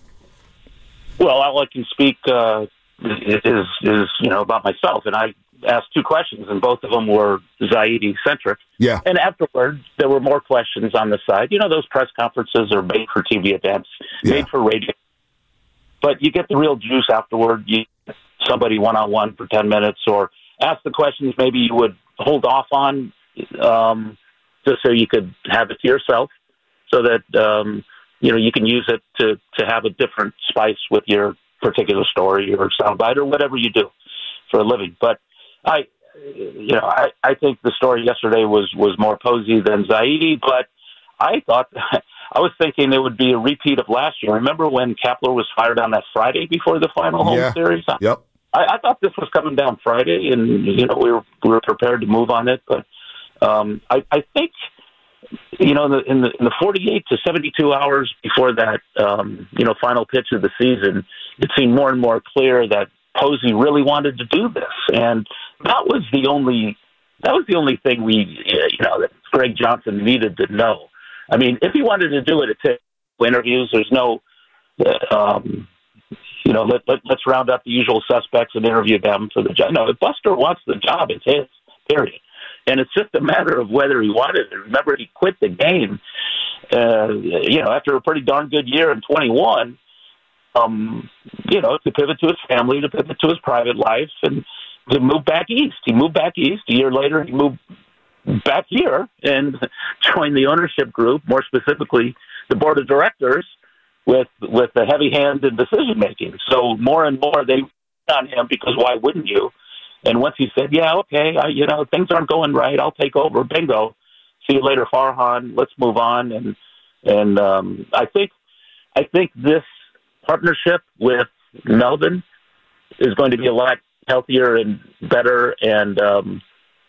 Well, all I can speak uh, is, is, you know, about myself. And I asked two questions, and both of them were Zaidi-centric. Yeah. And afterwards, there were more questions on the side. You know, those press conferences are made for T V events, yeah. made for radio. But you get the real juice afterward. You get somebody one-on-one for ten minutes, or ask the questions maybe you would hold off on um, just so you could have it to yourself, so that, um, you know, you can use it to, to have a different spice with your particular story or soundbite or whatever you do for a living. But I, you know, I, I think the story yesterday was, was more Posey than Zaidi, but I thought, I was thinking it would be a repeat of last year. Remember when Kapler was fired on that Friday before the final home yeah. series? Yep. I, I thought this was coming down Friday, and, you know, we were, we were prepared to move on it, but um, I, I think, you know, in the, in the in the forty-eight to seventy-two hours before that, um, you know, final pitch of the season, it seemed more and more clear that Posey really wanted to do this, and that was the only that was the only thing we, you know, that Greg Johnson needed to know. I mean, if he wanted to do it at interviews, there's no, um, you know, let, let, let's round up the usual suspects and interview them for the job. No, if Buster wants the job, it's his, period. And it's just a matter of whether he wanted it. Remember, he quit the game, uh, you know, after a pretty darn good year in twenty-one, um, you know, to pivot to his family, to pivot to his private life, and to move back east. He moved back east. A year later, he moved back here and joined the ownership group, more specifically the board of directors, with with a heavy hand in decision making. So more and more they on him, because why wouldn't you? And once he said, yeah, okay, I, you know, things aren't going right, I'll take over, bingo, see you later, Farhan. Let's move on. And and um, I think I think this partnership with Melvin is going to be a lot healthier and better and um,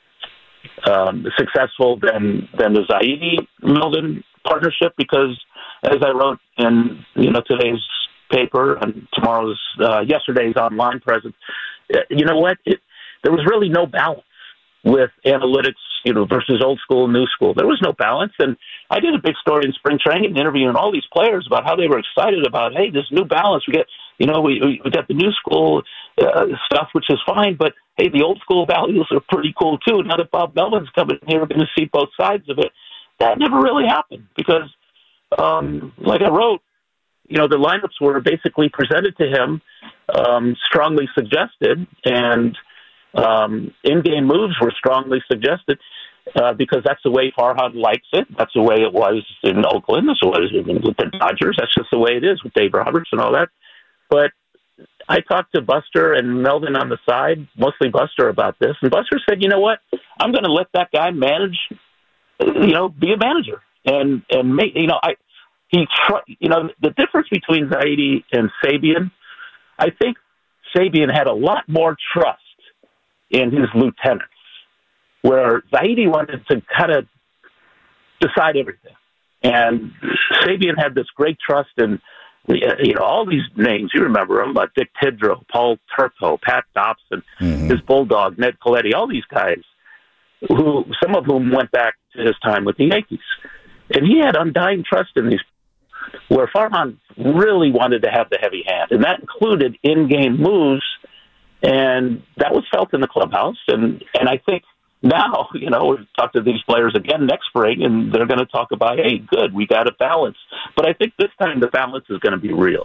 um, successful than than the Zaidi Melvin partnership, because as I wrote in you know today's paper and tomorrow's uh, yesterday's online presence, you know what? It, there was really no balance with analytics, you know, versus old school, new school. There was no balance. And I did a big story in spring training interviewing all these players about how they were excited about, hey, this new balance. We get, you know, we, we got the new school uh, stuff, which is fine. But, hey, the old school values are pretty cool, too. Now that Bob Melvin's coming here, we're going to see both sides of it. That never really happened because, um, like I wrote, you know, the lineups were basically presented to him, um, strongly suggested, and Um, in-game moves were strongly suggested uh, because that's the way Farhan likes it. That's the way it was in Oakland. That's the way it was with the Dodgers. That's just the way it is with Dave Roberts and all that. But I talked to Buster and Melvin on the side, mostly Buster, about this. And Buster said, you know what? I'm going to let that guy manage, you know, be a manager. And, and make, you know, I, he, tr- you know, the difference between Zaidi and Sabian, I think Sabian had a lot more trust in his lieutenants, where Zaidi wanted to kind of decide everything. And Sabian had this great trust in, you know, all these names. You remember them, uh, Dick Tidrow, Paul Turco, Pat Dobson, mm-hmm. his bulldog, Ned Coletti, all these guys, who some of whom went back to his time with the Yankees. And he had undying trust in these, where Farhan really wanted to have the heavy hand. And that included in-game moves. And that was felt in the clubhouse. And, and I think now, you know, we've talked to these players again next spring, and they're going to talk about, hey, good, we got a balance. But I think this time the balance is going to be real.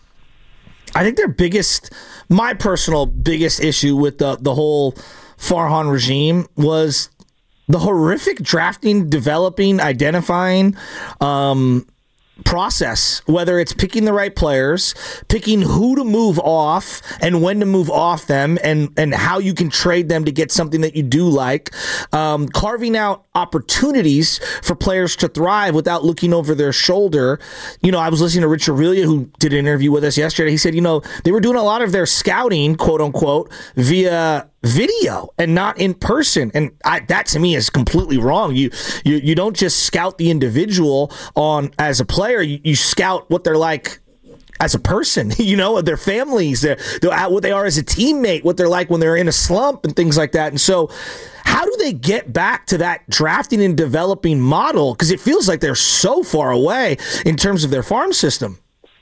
I think their biggest, my personal biggest issue with the, the whole Farhan regime was the horrific drafting, developing, identifying, um, process, whether it's picking the right players, picking who to move off and when to move off them, and and how you can trade them to get something that you do like, um, carving out opportunities for players to thrive without looking over their shoulder. You know, I was listening to Rich Aurelia, who did an interview with us yesterday. He said, you know, they were doing a lot of their scouting, quote unquote, via video and not in person. And I, that to me is completely wrong. You, you, you don't just scout the individual on as a player. You, you scout what they're like as a person, you know, their families, their, their, what they are as a teammate, what they're like when they're in a slump and things like that. And so how do they get back to that drafting and developing model? Because it feels like they're so far away in terms of their farm system.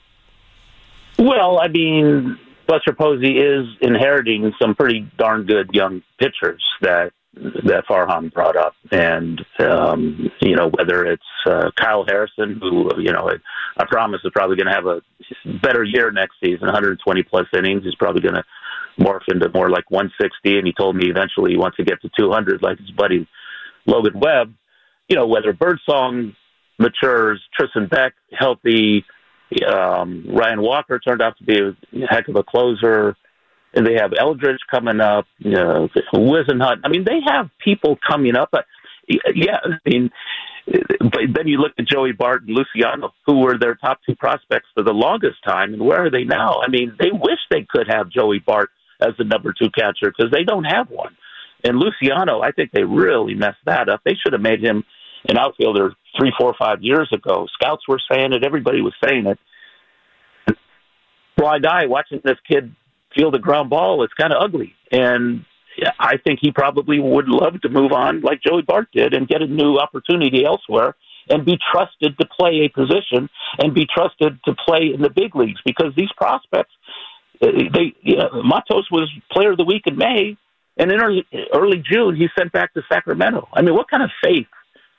Well, I mean, Buster Posey is inheriting some pretty darn good young pitchers that that Farhan brought up. And, um, you know, whether it's uh, Kyle Harrison, who, you know, I, I promise is probably going to have a better year next season, one hundred twenty plus innings. He's probably going to morph into more like one sixty. And he told me eventually he wants to get to two hundred like his buddy Logan Webb. You know, whether Birdsong matures, Tristan Beck healthy, um, Ryan Walker turned out to be a heck of a closer. And they have Eldridge coming up, you know, Wisenhunt. I mean, they have people coming up. But yeah, I mean, but then you look at Joey Bart and Luciano, who were their top two prospects for the longest time, and where are they now? I mean, they wish they could have Joey Bart as the number two catcher because they don't have one. And Luciano, I think they really messed that up. They should have made him an outfielder three, four, five years ago. Scouts were saying it. Everybody was saying it. Blind eye watching this kid field a ground ball, it's kind of ugly. And I think he probably would love to move on like Joey Bart did and get a new opportunity elsewhere and be trusted to play a position and be trusted to play in the big leagues, because these prospects, they, you know, Matos was player of the week in May, and in early, early June, he's sent back to Sacramento. I mean, what kind of faith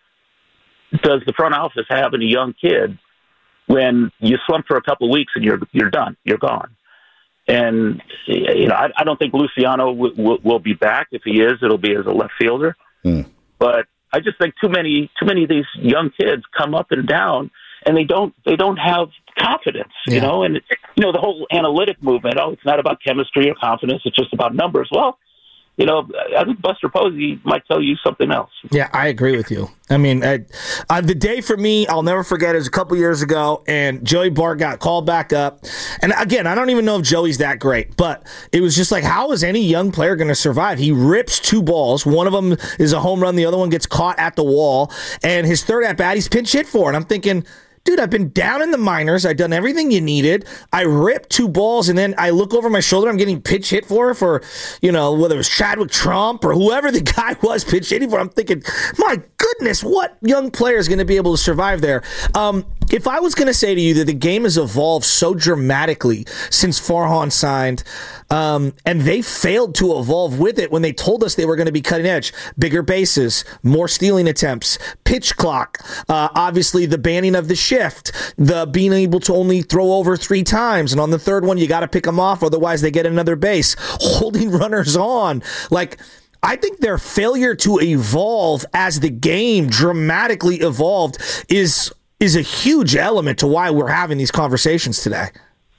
does the front office have in a young kid when you slump for a couple of weeks and you're, you're done, you're gone? And, you know, I, I don't think Luciano w- w- will be back. If he is, it'll be as a left fielder. Mm. But I just think too many, too many of these young kids come up and down, and they don't, they don't have confidence, yeah. you know. And you know, the whole analytic movement. Oh, it's not about chemistry or confidence; it's just about numbers. Well, you know, I think Buster Posey might tell you something else. Yeah, I agree with you. I mean, I, uh, the day for me, I'll never forget, it was a couple years ago, and Joey Bart got called back up. And again, I don't even know if Joey's that great, but it was just like, how is any young player going to survive? He rips two balls. One of them is a home run. The other one gets caught at the wall. And his third at-bat, he's pinch hit for. And I'm thinking, dude, I've been down in the minors. I've done everything you needed. I ripped two balls, and then I look over my shoulder. I'm getting pitch hit for, for, you know, whether it was Chadwick Trump or whoever the guy was pitch hitting for. I'm thinking, my goodness, what young player is going to be able to survive there? Um, if I was going to say to you that the game has evolved so dramatically since Farhan signed, um, and they failed to evolve with it when they told us they were going to be cutting edge, bigger bases, more stealing attempts, pitch clock, uh, obviously the banning of the shift, the being able to only throw over three times, and on the third one you got to pick them off, otherwise they get another base, holding runners on, like. I think their failure to evolve as the game dramatically evolved is is a huge element to why we're having these conversations today.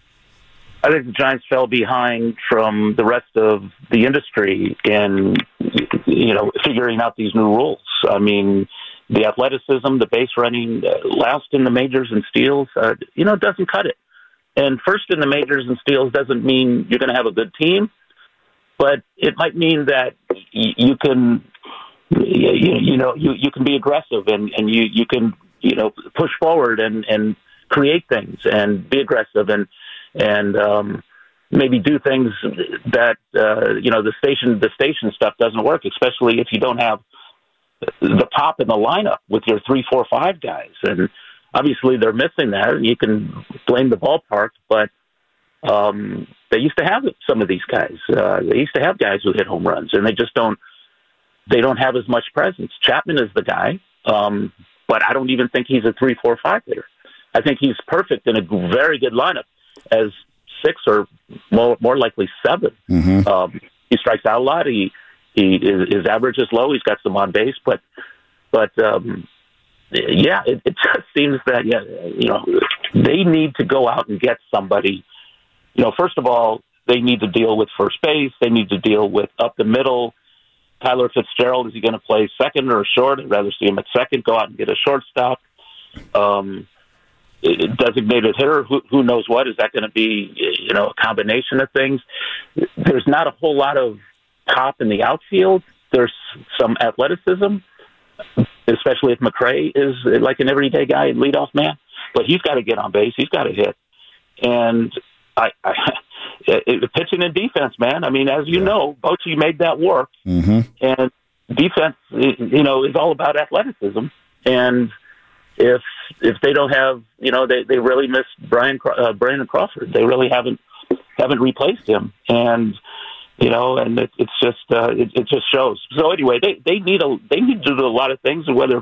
I think the Giants fell behind from the rest of the industry in, you know, figuring out these new rules. I mean, the athleticism, the base running, uh, last in the majors and steals, uh, you know, doesn't cut it. And first in the majors and steals doesn't mean you're going to have a good team. But it might mean that you can, you, you know, you, you can be aggressive and, and you, you can, you know, push forward and, and create things and be aggressive and and um, maybe do things that uh, you know the station the station stuff doesn't work, especially if you don't have the pop in the lineup with your three, four, five guys. And obviously they're missing that. You can blame the ballpark, but. Um, they used to have some of these guys. Uh, they used to have guys who hit home runs, and they just don't. They don't have as much presence. Chapman is the guy, um, but I don't even think he's a three, four, five hitter. I think he's perfect in a very good lineup as six or more, more likely seven. Mm-hmm. Um, he strikes out a lot. He he his average is low. He's got some on base, but but um, yeah, it, it just seems that yeah, you know, they need to go out and get somebody. You know, first of all, they need to deal with first base. They need to deal with up the middle. Tyler Fitzgerald, is he going to play second or short? I'd rather see him at second. Go out and get a shortstop. Um, designated hitter, who, who knows what? Is that going to be, you know, a combination of things? There's not a whole lot of pop in the outfield. There's some athleticism, especially if McRae is like an everyday guy and leadoff man. But he's got to get on base. He's got to hit. And I, I, it, pitching and defense, man. I mean, as you yeah. know, Bochy made that work, mm-hmm. and defense, you know, is all about athleticism. And if if they don't have, you know, they, they really miss Brian uh, Brandon Crawford. They really haven't haven't replaced him, and you know, and it, it's just uh, it, it just shows. So anyway, they they need a they need to do a lot of things, and whether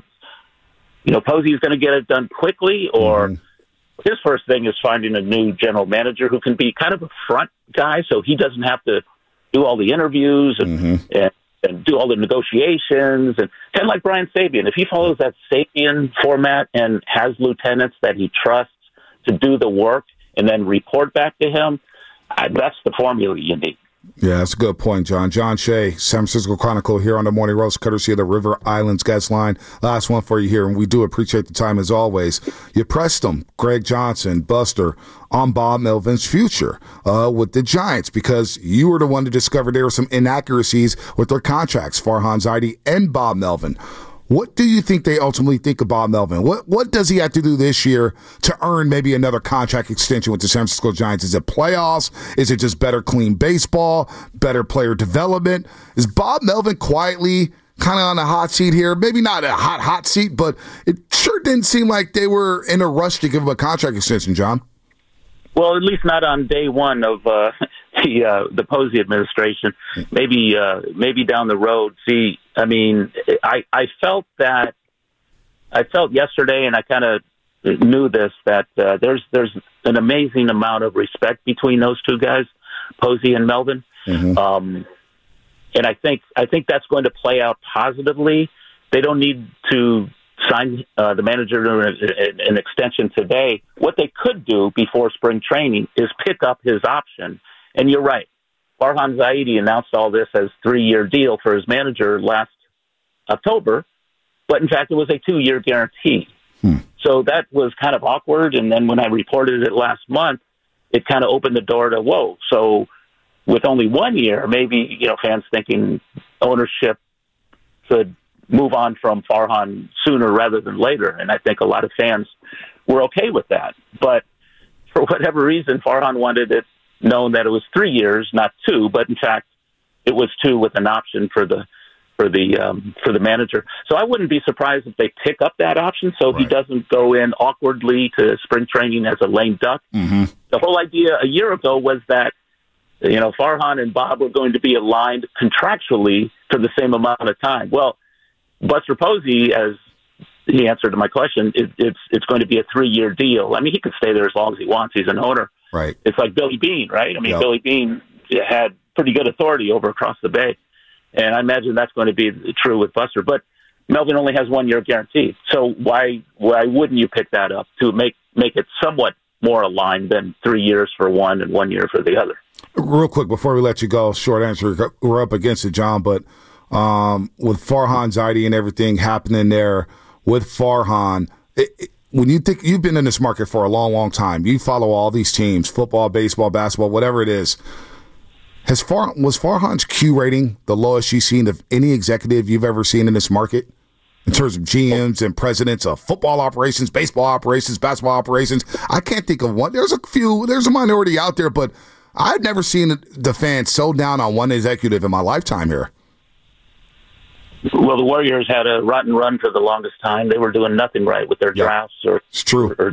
you know Posey is going to get it done quickly or. Mm-hmm. His first thing is finding a new general manager who can be kind of a front guy, so he doesn't have to do all the interviews and, mm-hmm. and, and do all the negotiations. And kind of like Brian Sabian, if he follows that Sabian format and has lieutenants that he trusts to do the work and then report back to him, that's the formula you need. Yeah, that's a good point, John. John Shea, San Francisco Chronicle here on the Morning Roast, courtesy of the River Islands guest line. Last one for you here, and we do appreciate the time as always. You pressed them, Greg Johnson, Buster, on Bob Melvin's future uh, with the Giants because you were the one to discover there were some inaccuracies with their contracts, Farhan Zaidi and Bob Melvin. What do you think they ultimately think of Bob Melvin? What what does he have to do this year to earn maybe another contract extension with the San Francisco Giants? Is it playoffs? Is it just better clean baseball, better player development? Is Bob Melvin quietly kind of on the hot seat here? Maybe not a hot, hot seat, but it sure didn't seem like they were in a rush to give him a contract extension, John. Well, at least not on day one of uh, the uh, the Posey administration. Maybe uh, maybe down the road. See, I mean, I I felt that I felt yesterday, and I kind of knew this that uh, there's there's an amazing amount of respect between those two guys, Posey and Melvin. Mm-hmm. Um, and I think I think that's going to play out positively. They don't need to sign uh, the manager an extension today. What they could do before spring training is pick up his option. And you're right. Farhan Zaidi announced all this as three-year deal for his manager last October, but in fact it was a two-year guarantee. Hmm. So that was kind of awkward. And then when I reported it last month, it kind of opened the door to, whoa, so with only one year, maybe, you know, fans thinking ownership could move on from Farhan sooner rather than later. And I think a lot of fans were okay with that. But for whatever reason, Farhan wanted it known that it was three years, not two, but in fact, it was two with an option for the for the um, for the manager. So I wouldn't be surprised if they pick up that option so right. he doesn't go in awkwardly to spring training as a lame duck. Mm-hmm. The whole idea a year ago was that, you know, Farhan and Bob were going to be aligned contractually for the same amount of time. Well, Buster Posey, as he answered to my question, it, it's it's going to be a three-year deal. I mean, he could stay there as long as he wants. He's an owner. Right. It's like Billy Beane, right? I mean, yep. Billy Beane had pretty good authority over across the bay. And I imagine that's going to be true with Buster. But Melvin only has one year guaranteed. So why why wouldn't you pick that up to make, make it somewhat more aligned than three years for one and one year for the other? Real quick, before we let you go, short answer, we're up against it, John, but um, with Farhan Zaidi and everything happening there with Farhan, it, it, when you think you've been in this market for a long, long time, you follow all these teams, football, baseball, basketball, whatever it is. Has Far, was Farhan's Q rating the lowest you've seen of any executive you've ever seen in this market in terms of G Ms and presidents of football operations, baseball operations, basketball operations? I can't think of one. There's a few. There's a minority out there, but I've never seen the fans so down on one executive in my lifetime here. Well, the Warriors had a rotten run for the longest time. They were doing nothing right with their yeah, drafts or it's true. Or,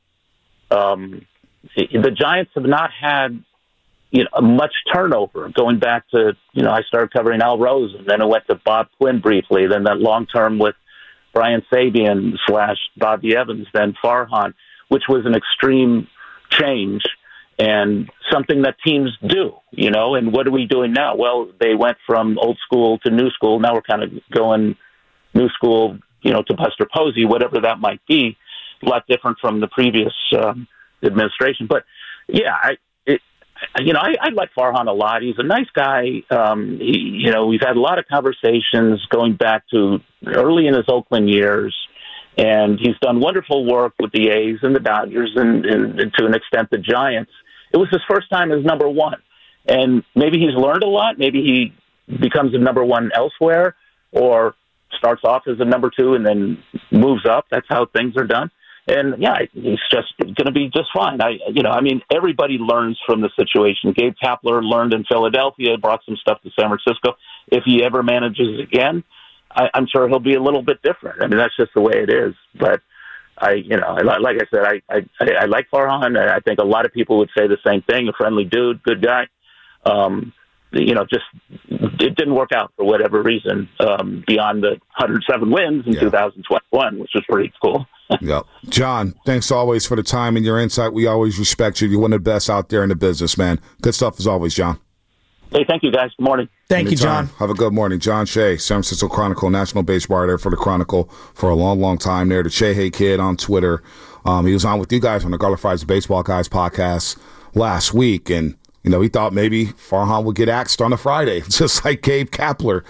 or um, the Giants have not had you know much turnover. Going back to you know, I started covering Al Rose, and then it went to Bob Quinn briefly. Then that long term with Brian Sabian slash Bobby Evans, then Farhan, which was an extreme change. And something that teams do, you know, and what are we doing now? Well, they went from old school to new school. Now we're kind of going new school, you know, to Buster Posey, whatever that might be. A lot different from the previous um, administration. But, yeah, I, it, you know, I, I like Farhan a lot. He's a nice guy. Um, he, you know, we've had a lot of conversations going back to early in his Oakland years. And he's done wonderful work with the A's and the Dodgers and, and, and to an extent the Giants. It was his first time as number one. And maybe he's learned a lot. Maybe he becomes a number one elsewhere or starts off as a number two and then moves up. That's how things are done. And, yeah, he's just going to be just fine. I, you know, I mean, everybody learns from the situation. Gabe Kapler learned in Philadelphia, brought some stuff to San Francisco. If he ever manages again, I, I'm sure he'll be a little bit different. I mean, that's just the way it is. But I, you know, like I said, I, I, I like Farhan. I think a lot of people would say the same thing. A friendly dude, good guy. Um, you know, just it didn't work out for whatever reason um, beyond the one hundred seven wins in yeah. two thousand twenty-one, which was pretty cool. Yep. John, thanks always for the time and your insight. We always respect you. You're one of the best out there in the business, man. Good stuff as always, John. Hey, thank you, guys. Good morning. Thank Anytime. you, John. Have a good morning. John Shea, San Francisco Chronicle, national baseball writer for the Chronicle for a long, long time there. The Shea Hey Kid on Twitter. Um, he was on with you guys on the Garlic Fries Baseball Guys podcast last week, and you know he thought maybe Farhan would get axed on a Friday, just like Gabe Kapler.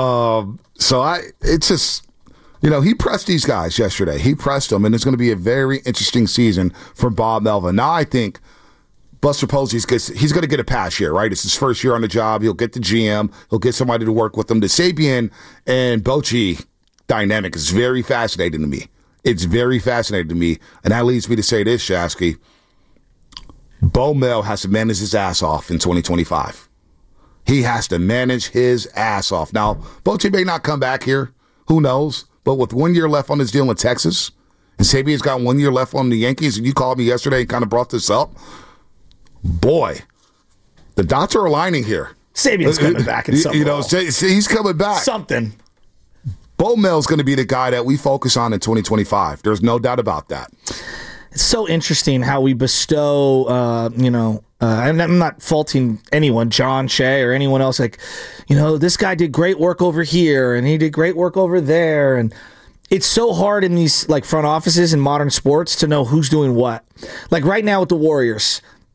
Um, so I, it's just, you know, he pressed these guys yesterday. He pressed them, and it's going to be a very interesting season for Bob Melvin. Now I think Buster Posey's he's going to get a pass here, right? It's his first year on the job. He'll get the G M. He'll get somebody to work with him. The Sabian and Bochy dynamic is very fascinating to me. It's very fascinating to me. And that leads me to say this, Shasky. Bo Mel has to manage his ass off in twenty twenty-five. He has to manage his ass off. Now, Bochy may not come back here. Who knows? But with one year left on his deal in Texas, and Sabian's got one year left on the Yankees, and you called me yesterday and kind of brought this up, boy, the dots are aligning here. Sabian's coming back in some You know, role. he's coming back. Something. Bo Mel's going to be the guy that we focus on in twenty twenty-five. There's no doubt about that. It's so interesting how we bestow, uh, you know, uh, and I'm not faulting anyone, John Shea or anyone else. Like, you know, this guy did great work over here and he did great work over there. And it's so hard in these like front offices in modern sports to know who's doing what. Like right now with the Warriors,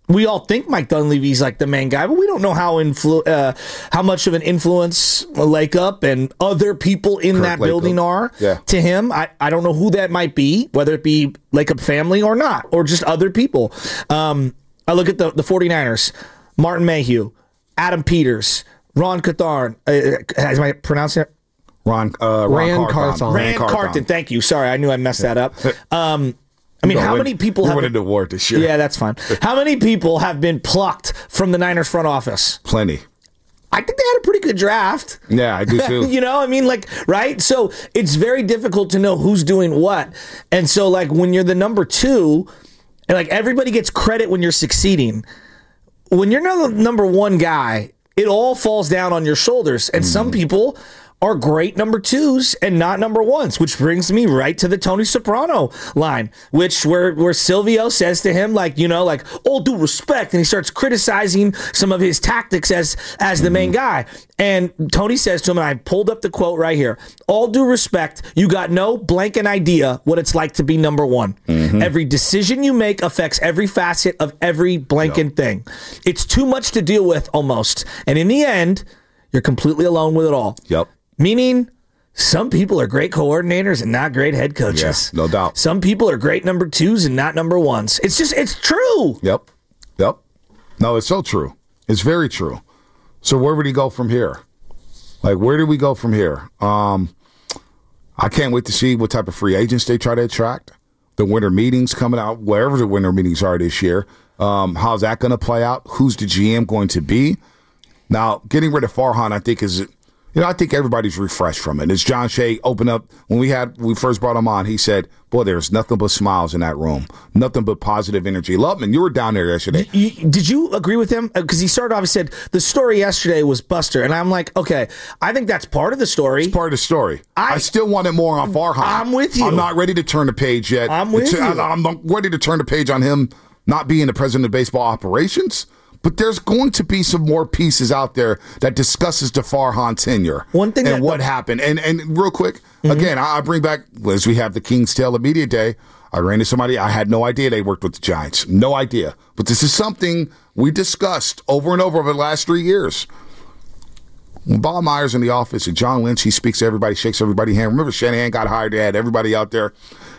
we all think Mike Dunleavy's like the main guy, but we don't know how influ- uh, how much of an influence Lakeup and other people in Kirk that Lakeup. building are Yeah. to him. I, I don't know who that might be, whether it be Lakeup family or not, or just other people. Um, I look at the, the 49ers, Martin Mayhew, Adam Peters, Ron Cathern. Uh, am I pronouncing it? Ron, uh, Ron Rand Carthon. Carthon. Rand Carthon. Thank you. Sorry, I knew I messed that up. Um, I mean, We're how gonna many win- people we're have winning the war this year? Yeah, that's fine. How many people have been plucked from the Niners front office? Plenty. I think they had a pretty good draft. Yeah, I do too. You know, I mean, like, right? So it's very difficult to know who's doing what. And so, like, when you're the number two, and like everybody gets credit when you're succeeding, when you're not the number one guy, it all falls down on your shoulders. And some people are great number twos and not number ones, which brings me right to the Tony Soprano line, which where where Silvio says to him, like, you know, like, all due respect, and he starts criticizing some of his tactics as as the main guy. And Tony says to him, and I pulled up the quote right here, all due respect, you got no blanket idea what it's like to be number one. Mm-hmm. Every decision you make affects every facet of every blanket Yep. thing. It's too much to deal with almost. And in the end, you're completely alone with it all. Yep. Meaning, some people are great coordinators and not great head coaches. Yeah, no doubt. Some people are great number twos and not number ones. It's just, it's true. Yep. Yep. No, it's so true. It's very true. So where would he go from here? Like, where do we go from here? Um, I can't wait to see what type of free agents they try to attract. The winter meetings coming out, wherever the winter meetings are this year. Um, how's that going to play out? Who's the G M going to be? Now, getting rid of Farhan, I think, is... You know, I think everybody's refreshed from it. As John Shea opened up, when we had we first brought him on, he said, boy, there's nothing but smiles in that room. Nothing but positive energy. Lubman, you were down there yesterday. You, did you agree with him? Because he started off and said, the story yesterday was Buster. And I'm like, okay, I think that's part of the story. It's part of the story. I, I still wanted more on Farhan. I'm with you. I'm not ready to turn the page yet. I'm with It's- you. I'm not ready to turn the page on him not being the president of baseball operations. But there's going to be some more pieces out there that discusses the Farhan tenure. One thing and that- what happened. And and real quick, Mm-hmm. again, I, I bring back, as we have the King's Tale of Media Day, I ran into somebody, I had no idea they worked with the Giants. No idea. But this is something we discussed over and over over the last three years. When Bob Myers in the office and John Lynch, he speaks to everybody, shakes everybody's hand. Remember, Shanahan got hired, they had everybody out there.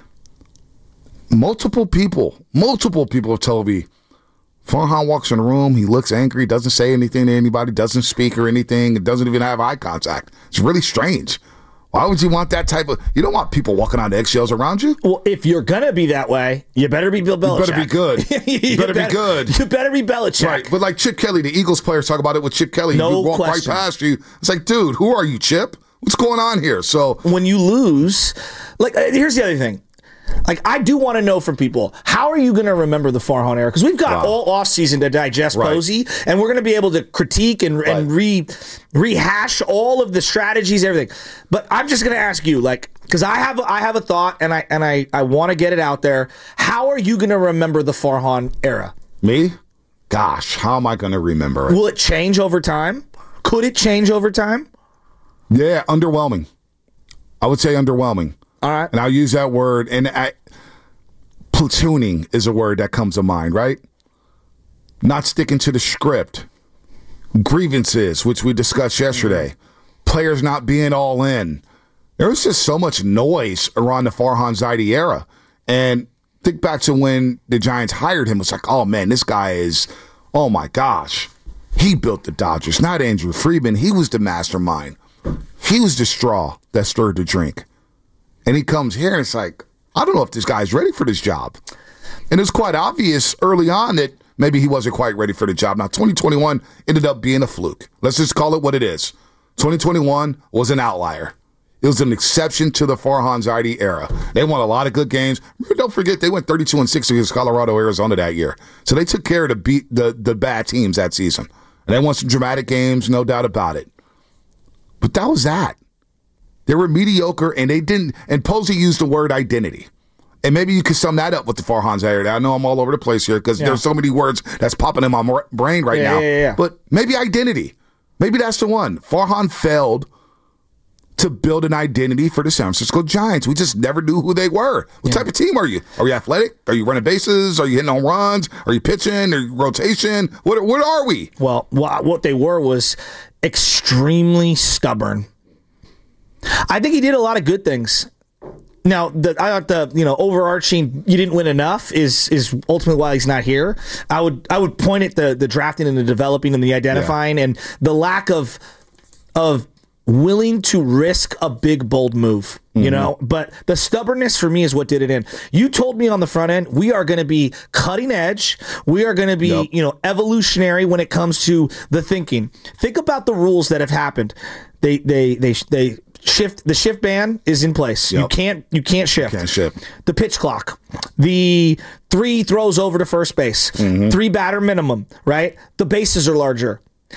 Multiple people, multiple people have told me, Farhan walks in the room, he looks angry, doesn't say anything to anybody, doesn't speak or anything, doesn't even have eye contact. It's really strange. Why would you want that type of... You don't want people walking on eggshells around you. Well, if you're going to be that way, you better be Bill Belichick. You better be good. you, You better be good. You better be Belichick. Right, but like Chip Kelly, the Eagles players talk about it with Chip Kelly. No he would walk question. right past you. It's like, dude, who are you, Chip? What's going on here? So when you lose, like, uh, here's the other thing. Like, I do want to know from people, how are you going to remember the Farhan era? Because we've got Wow. all offseason to digest Right. Posey, and we're going to be able to critique and, and re rehash all of the strategies, everything. But I'm just going to ask you, like, because I have I have a thought, and I and I, I want to get it out there. How are you going to remember the Farhan era? me? Gosh, how am I going to remember it? Will it change over time? Could it change over time? Yeah, underwhelming. I would say underwhelming. All right. And I'll use that word. And I, platooning is a word that comes to mind, right? Not sticking to the script. Grievances, which we discussed yesterday. Players not being all in. There was just so much noise around the Farhan Zaidi era. And think back to when the Giants hired him. It's like, oh, man, this guy is, oh, my gosh. He built the Dodgers, not Andrew Friedman. He was the mastermind. He was the straw that stirred the drink. And he comes here and it's like, I don't know if this guy's ready for this job. And it was quite obvious early on that maybe he wasn't quite ready for the job. Now, twenty twenty-one ended up being a fluke. Let's just call it what it is. twenty twenty-one was an outlier. It was an exception to the Farhan Zaidi era. They won a lot of good games. Don't forget, they went thirty-two and six against Colorado, Arizona that year. So they took care of the beat the, the bad teams that season. And they won some dramatic games, no doubt about it. But that was that. They were mediocre, and they didn't. And Posey used the word identity, and maybe you could sum that up with the Farhan Zaidi. I know I'm all over the place here because Yeah. there's so many words that's popping in my mor- brain right Yeah, now. yeah, yeah. But maybe identity, maybe that's the one. Farhan failed to build an identity for the San Francisco Giants. We just never knew who they were. What yeah. type of team are you? Are you athletic? Are you running bases? Are you hitting home runs? Are you pitching? Are you rotation? What what are we? Well, what they were was extremely stubborn. I think he did a lot of good things. Now, the, I thought the you know overarching you didn't win enough is is ultimately why he's not here. I would I would point at the the drafting and the developing and the identifying yeah. and the lack of of willing to risk a big bold move. You mm-hmm. know, but the stubbornness for me is what did it in. You told me on the front end we are going to be cutting edge. We are going to be yep. you know evolutionary when it comes to the thinking. Think about the rules that have happened. They they they they. Shift the shift ban is in place. Yep. You can't you can't shift. Can't shift. The pitch clock, the three throws over to first base, mm-hmm. three batter minimum, right? The bases are larger.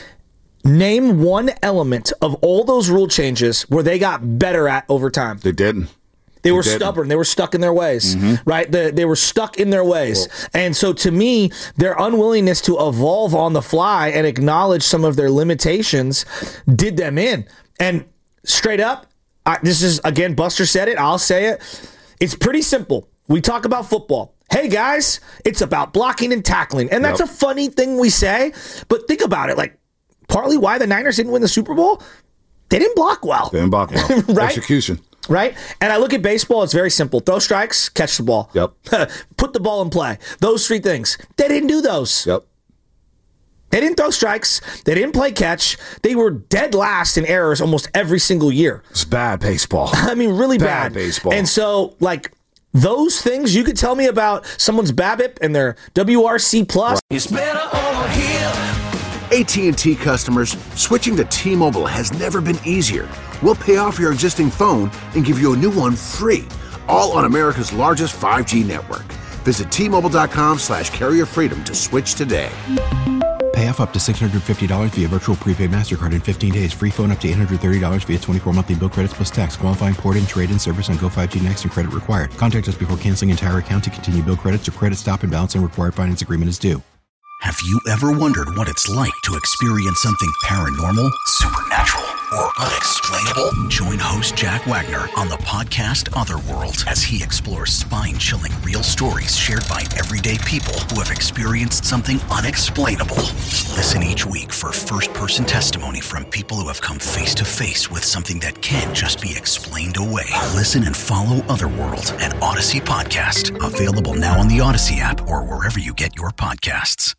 Name one element of all those rule changes where they got better at over time. They didn't. They, they were didn't. stubborn. They were stuck in their ways, mm-hmm. right? They, they were stuck in their ways. Cool. And so to me, their unwillingness to evolve on the fly and acknowledge some of their limitations did them in. And straight up, I, this is, again, Buster said it, I'll say it. It's pretty simple. We talk about football. Hey, guys, it's about blocking and tackling. And that's yep. a funny thing we say, but think about it. Like, partly why the Niners didn't win the Super Bowl, they didn't block well. They didn't block well. Right? Execution. Right? And I look at baseball, it's very simple. Throw strikes, catch the ball. Yep. Put the ball in play. Those three things. They didn't do those. Yep. They didn't throw strikes. They didn't play catch. They were dead last in errors almost every single year. It's bad baseball. I mean, really bad. Bad baseball. And so, like, those things, you could tell me about someone's BABIP and their W R C plus. It's better over here. A T and T customers, switching to T-Mobile has never been easier. We'll pay off your existing phone and give you a new one free, all on America's largest five G network. Visit T-Mobile.com slash carrier freedom to switch today. Pay off up to six hundred fifty dollars via virtual prepaid MasterCard in fifteen days. Free phone up to eight hundred thirty dollars via twenty-four monthly bill credits plus tax. Qualifying port-in, trade-in service on Go five G Next and credit required. Contact us before canceling entire account to continue bill credits or credit stop and balance and required finance agreement is due. Have you ever wondered what it's like to experience something paranormal, supernatural, or unexplainable? Join host Jack Wagner on the podcast Otherworld as he explores spine-chilling real stories shared by everyday people who have experienced something unexplainable. Listen each week for first-person testimony from people who have come face-to-face with something that can't just be explained away. Listen and follow Otherworld, an Odyssey podcast. Available now on the Odyssey app or wherever you get your podcasts.